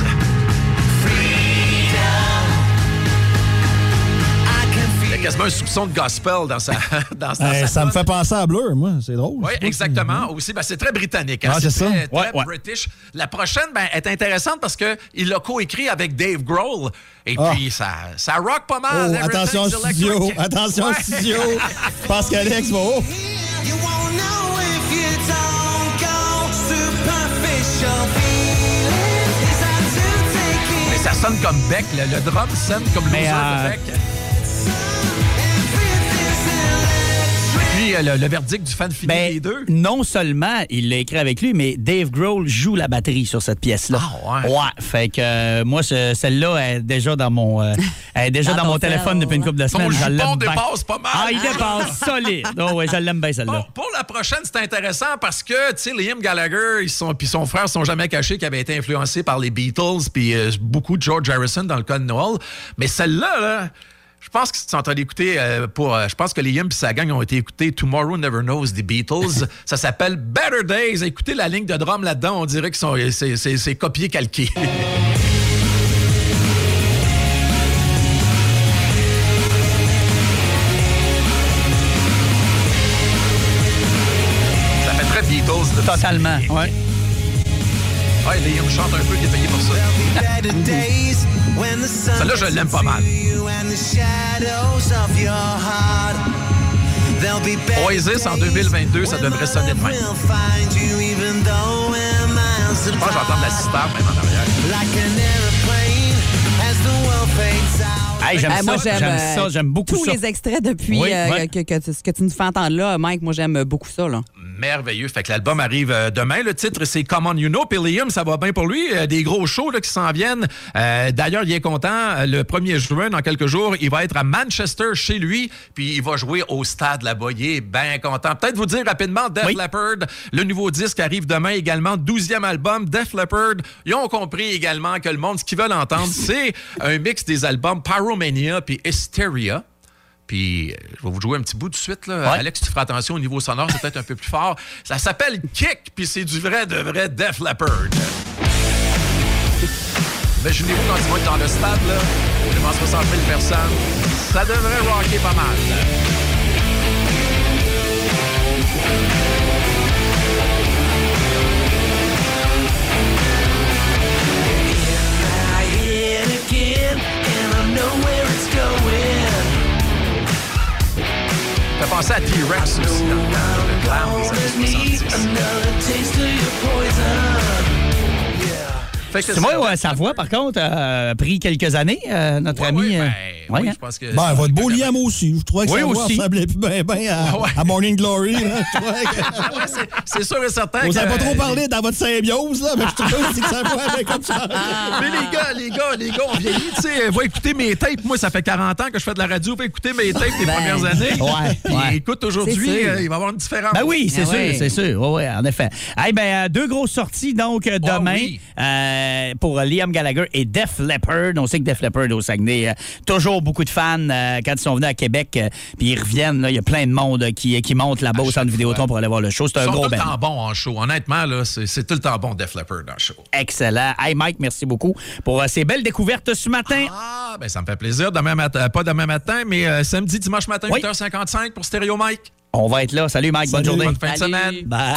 Il y a quasiment un soupçon de gospel dans sa, dans sa, Eh, sa ça me tune. fait penser à Blur, moi. C'est drôle. Oui, exactement. Aussi, ben, c'est très britannique. Hein? Ah, c'est ça. Très, très Ouais, ouais. British. La prochaine ben, est intéressante parce qu'il l'a coécrit avec Dave Grohl. Et Ah. puis, ça, ça rock pas mal. Oh, Everything's attention studio. electric. Attention Ouais. studio. Je pense qu'Alex va. Oh. You won't know if you don't go superficial feelings. It's hard to take it. Mais ça sonne comme Beck. Le, le drum sonne comme Mais, Loser euh, de Beck. Puis, euh, le, le verdict du fan fini Ben, des deux. non seulement il l'a écrit avec lui, mais Dave Grohl joue la batterie sur cette pièce-là. Ah, ouais. Ouais. Fait que euh, moi, ce- celle-là est déjà dans mon, euh, elle est déjà Dans dans ton mon téléphone cell, depuis une couple de Ton semaines. Je jupon l'aime bien. dépasse pas mal. Ah, il dépasse solide. Oh, ouais, je l'aime bien celle-là. Bon, pour la prochaine, c'est intéressant parce que, tu sais, Liam Gallagher ils sont, puis son frère sont jamais cachés qu'ils avaient été influencés par les Beatles puis euh, beaucoup de George Harrison dans le cas de Noel. Mais celle-là, là, je pense qu'ils sont en train d'écouter euh, pour. euh, je pense que Liam et sa gang ont été écoutés Tomorrow Never Knows des Beatles. Ça s'appelle Better Days. Écoutez la ligne de drum là-dedans, on dirait que sont, c'est, c'est, c'est copié-calqué. Ça fait très Beatles. Là. Totalement. Ouais. Ouais, Liam chante un peu, il est payé pour ça. Better days when the sun Celle-là, je l'aime pas mal. and the shadows of your heart. There'll be better Oasis en deux mille vingt-deux, ça devrait sonner de même. We'll find you even though we're miles Je pense que j'entends de la sitar même en arrière. Like an airplane as the world fades out. Hey, j'aime Euh, ça, moi, j'aime, j'aime euh, ça, j'aime beaucoup tous ça. les extraits depuis Oui, euh, ouais. que, que tu- ce que tu nous fais entendre là, Mike. Moi, j'aime beaucoup ça. Là. Merveilleux. Fait que l'album arrive euh, demain. Le titre, c'est Come On You Know. Puis Liam, ça va bien pour lui. Euh, des gros shows là, qui s'en viennent. Euh, D'ailleurs, il est content. Euh, Le premier juin, dans quelques jours, il va être à Manchester chez lui. Puis il va jouer au stade là-bas. Il est bien content. Peut-être vous dire rapidement, Def Oui. Leppard, le nouveau disque arrive demain également. douzième album, Def Leppard. Ils ont compris également que le monde, ce qu'ils veulent entendre, c'est un mix des albums Pyromania puis Hysteria. Puis, euh, je vais vous jouer un petit bout tout de suite. Là. Ouais. Alex, tu feras attention au niveau sonore, c'est peut-être un peu plus fort. Ça s'appelle Kick, puis c'est du vrai de vrai Def Leppard. Imaginez-vous quand ils vont être dans le stade, là, devant soixante mille personnes, ça devrait rocker pas mal. I hear it again, and I know where it's going. Fait penser à T-Rex aussi, dans le glam des années soixante-dix. Another taste of your poison. Fait que C'est moi, ouais, sa voix, par contre, a pris quelques années, euh, notre Ouais, ami. ouais, euh, ben, ouais, oui, hein? je pense que... Ben, votre beau Liam aussi. Je trouvais que Oui, sa voix aussi. ressemblait plus bien ben à, Ah ouais. à Morning Glory. Là. Je trouvais que- Ah ouais, c'est- c'est sûr et certain Vous que... n'avez pas trop parlé dans votre symbiose, là, mais je trouvais aussi que sa voix avait comme ça. Mais les gars, les gars, les gars, on vieillit, tu sais. Va écouter mes tapes. Moi, ça fait quarante ans que je fais de la radio. Va écouter mes tapes des Ben, premières années. ouais, Puis ouais. écoute, aujourd'hui, C'est sûr. euh, il va y avoir une différence. Ben oui, c'est Ah sûr, ouais. c'est sûr. Oui, oui, en effet. Hey, ben, euh, deux grosses sorties, donc, euh, Ah demain, oui. euh, pour euh, Liam Gallagher et Def Leppard. On sait que Def Leppard au Saguenay, euh, toujours beaucoup de fans euh, quand ils sont venus à Québec, euh, puis ils reviennent. là, Il y a plein de monde euh, qui, qui monte là-bas au centre Vidéotron pour aller voir le show. C'est Ils un sont gros tout le band. temps bons en show. Honnêtement, là, c'est c'est tout le temps bon, Def Leppard en show. Excellent. Hey, Mike, merci beaucoup pour euh, ces belles découvertes ce matin. Ah, ben ça me fait plaisir. Demain matin, euh, pas demain matin, mais euh, samedi, dimanche matin, Oui. huit heures cinquante-cinq pour Stéréo Mike. On va être là. Salut, Mike. Bonne Salut. journée. Bonne fin de Salut. semaine. Bye.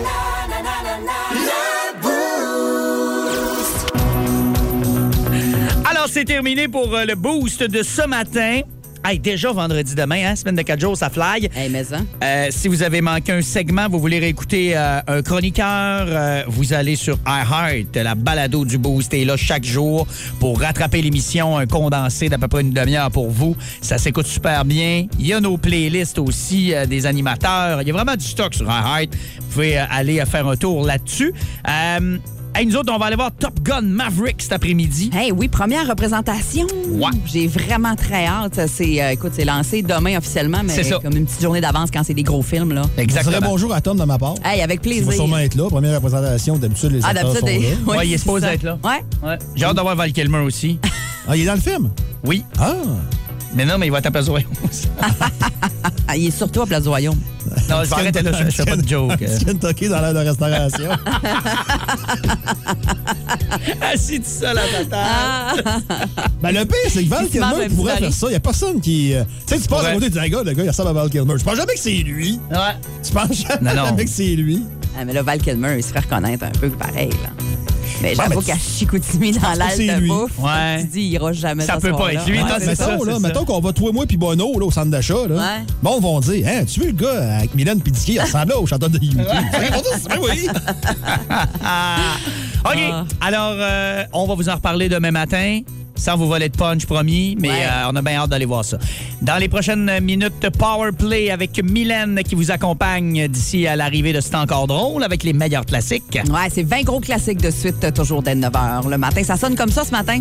Alors, c'est terminé pour euh, le boost de ce matin. Hey, déjà vendredi demain, hein, semaine de quatre jours, ça fly. Hey, mais ça. Euh, si vous avez manqué un segment, vous voulez réécouter euh, un chroniqueur, euh, vous allez sur iHeart, la balado du Boost est là chaque jour pour rattraper l'émission, un condensé d'à peu près une demi-heure pour vous. Ça s'écoute super bien. Il y a nos playlists aussi euh, des animateurs. Il y a vraiment du stock sur iHeart. Vous pouvez euh, aller euh, faire un tour là-dessus. Euh, hey, nous autres, on va aller voir Top Gun Maverick cet après-midi. Hey, oui, première représentation. Ouais. J'ai vraiment très hâte. Ça, C'est, euh, écoute, c'est lancé demain officiellement, mais C'est ça. comme une petite journée d'avance quand c'est des gros films. Là. Ça Exactement. serait bonjour à Tom de ma part. Hey, avec Il plaisir. va sûrement être là. Première représentation, d'habitude, les Ah, acteurs sont d'habitude, là. des- Ouais, il est c'est supposé ça. être là. Ouais. Ouais. J'ai hâte d'avoir Val Kilmer aussi. Ah, il est dans le film? Oui. Ah! Mais non, mais il va être à Place du Royaume. Ah, il est surtout à Place du Royaume. Non, je vais arrêter là, je je fais pas de joke. Est-ce Kentucky dans l'air de restauration? Assis tout seul à ta table. Ben, le pire, c'est que Val Il se mange un Kilmer petit pourrait baril. faire ça. Il n'y a personne qui. euh, Tu sais, tu passes à Ouais. côté, tu dis, hey, gars, le gars, il ressemble à Val Kilmer. Tu penses jamais que c'est lui. Ouais. Tu penses jamais Non, non. que c'est lui. Ah, mais là, Val Kilmer, il se fait reconnaître un peu pareil. Là. Mais j'avoue mais qu'à Chicoutimi, dans pas que c'est l'aile de lui. bouffe, Ouais. tu dis, il ira jamais Ça peut s'asseoir pas là. être lui, Ouais, non, c'est c'est ça. ça. Mettons, là, mettons qu'on va toi, moi, puis Bono là, au centre d'achat. Là. Ouais. Bon, on va dire, hein, tu veux le gars avec Mylène Pidicki, il ressemble au chanteur de U deux. Ben oui. OK. Ah. Alors, euh, on va vous en reparler demain matin. Sans vous voler de punch, promis, mais Ouais. euh, on a bien hâte d'aller voir ça. Dans les prochaines minutes, Power Play avec Mylène qui vous accompagne d'ici à l'arrivée de C'est encore drôle avec les meilleurs classiques. Ouais, c'est vingt gros classiques de suite, euh, toujours dès neuf heures le matin. Ça sonne comme ça ce matin.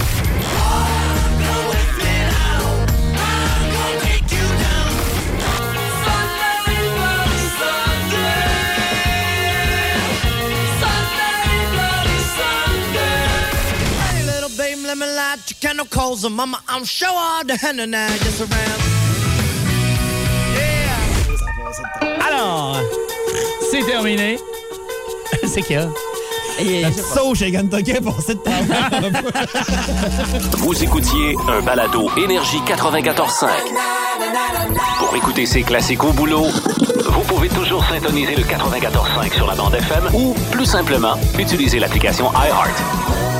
Hey, little babe, let me light your candle coals. So mama, I'm sure all the henna now just around. Yeah. Alors, c'est terminé. C'est qu'il y a? Et, La je petite sais pas. sauce chez Kentucky est passée de temps. Vous écoutiez un balado Énergie quatre-vingt-quatorze cinq. Pour écouter ces classiques au boulot, vous pouvez toujours syntoniser le quatre-vingt-quatorze cinq sur la bande F M ou, plus simplement, utiliser l'application iHeart.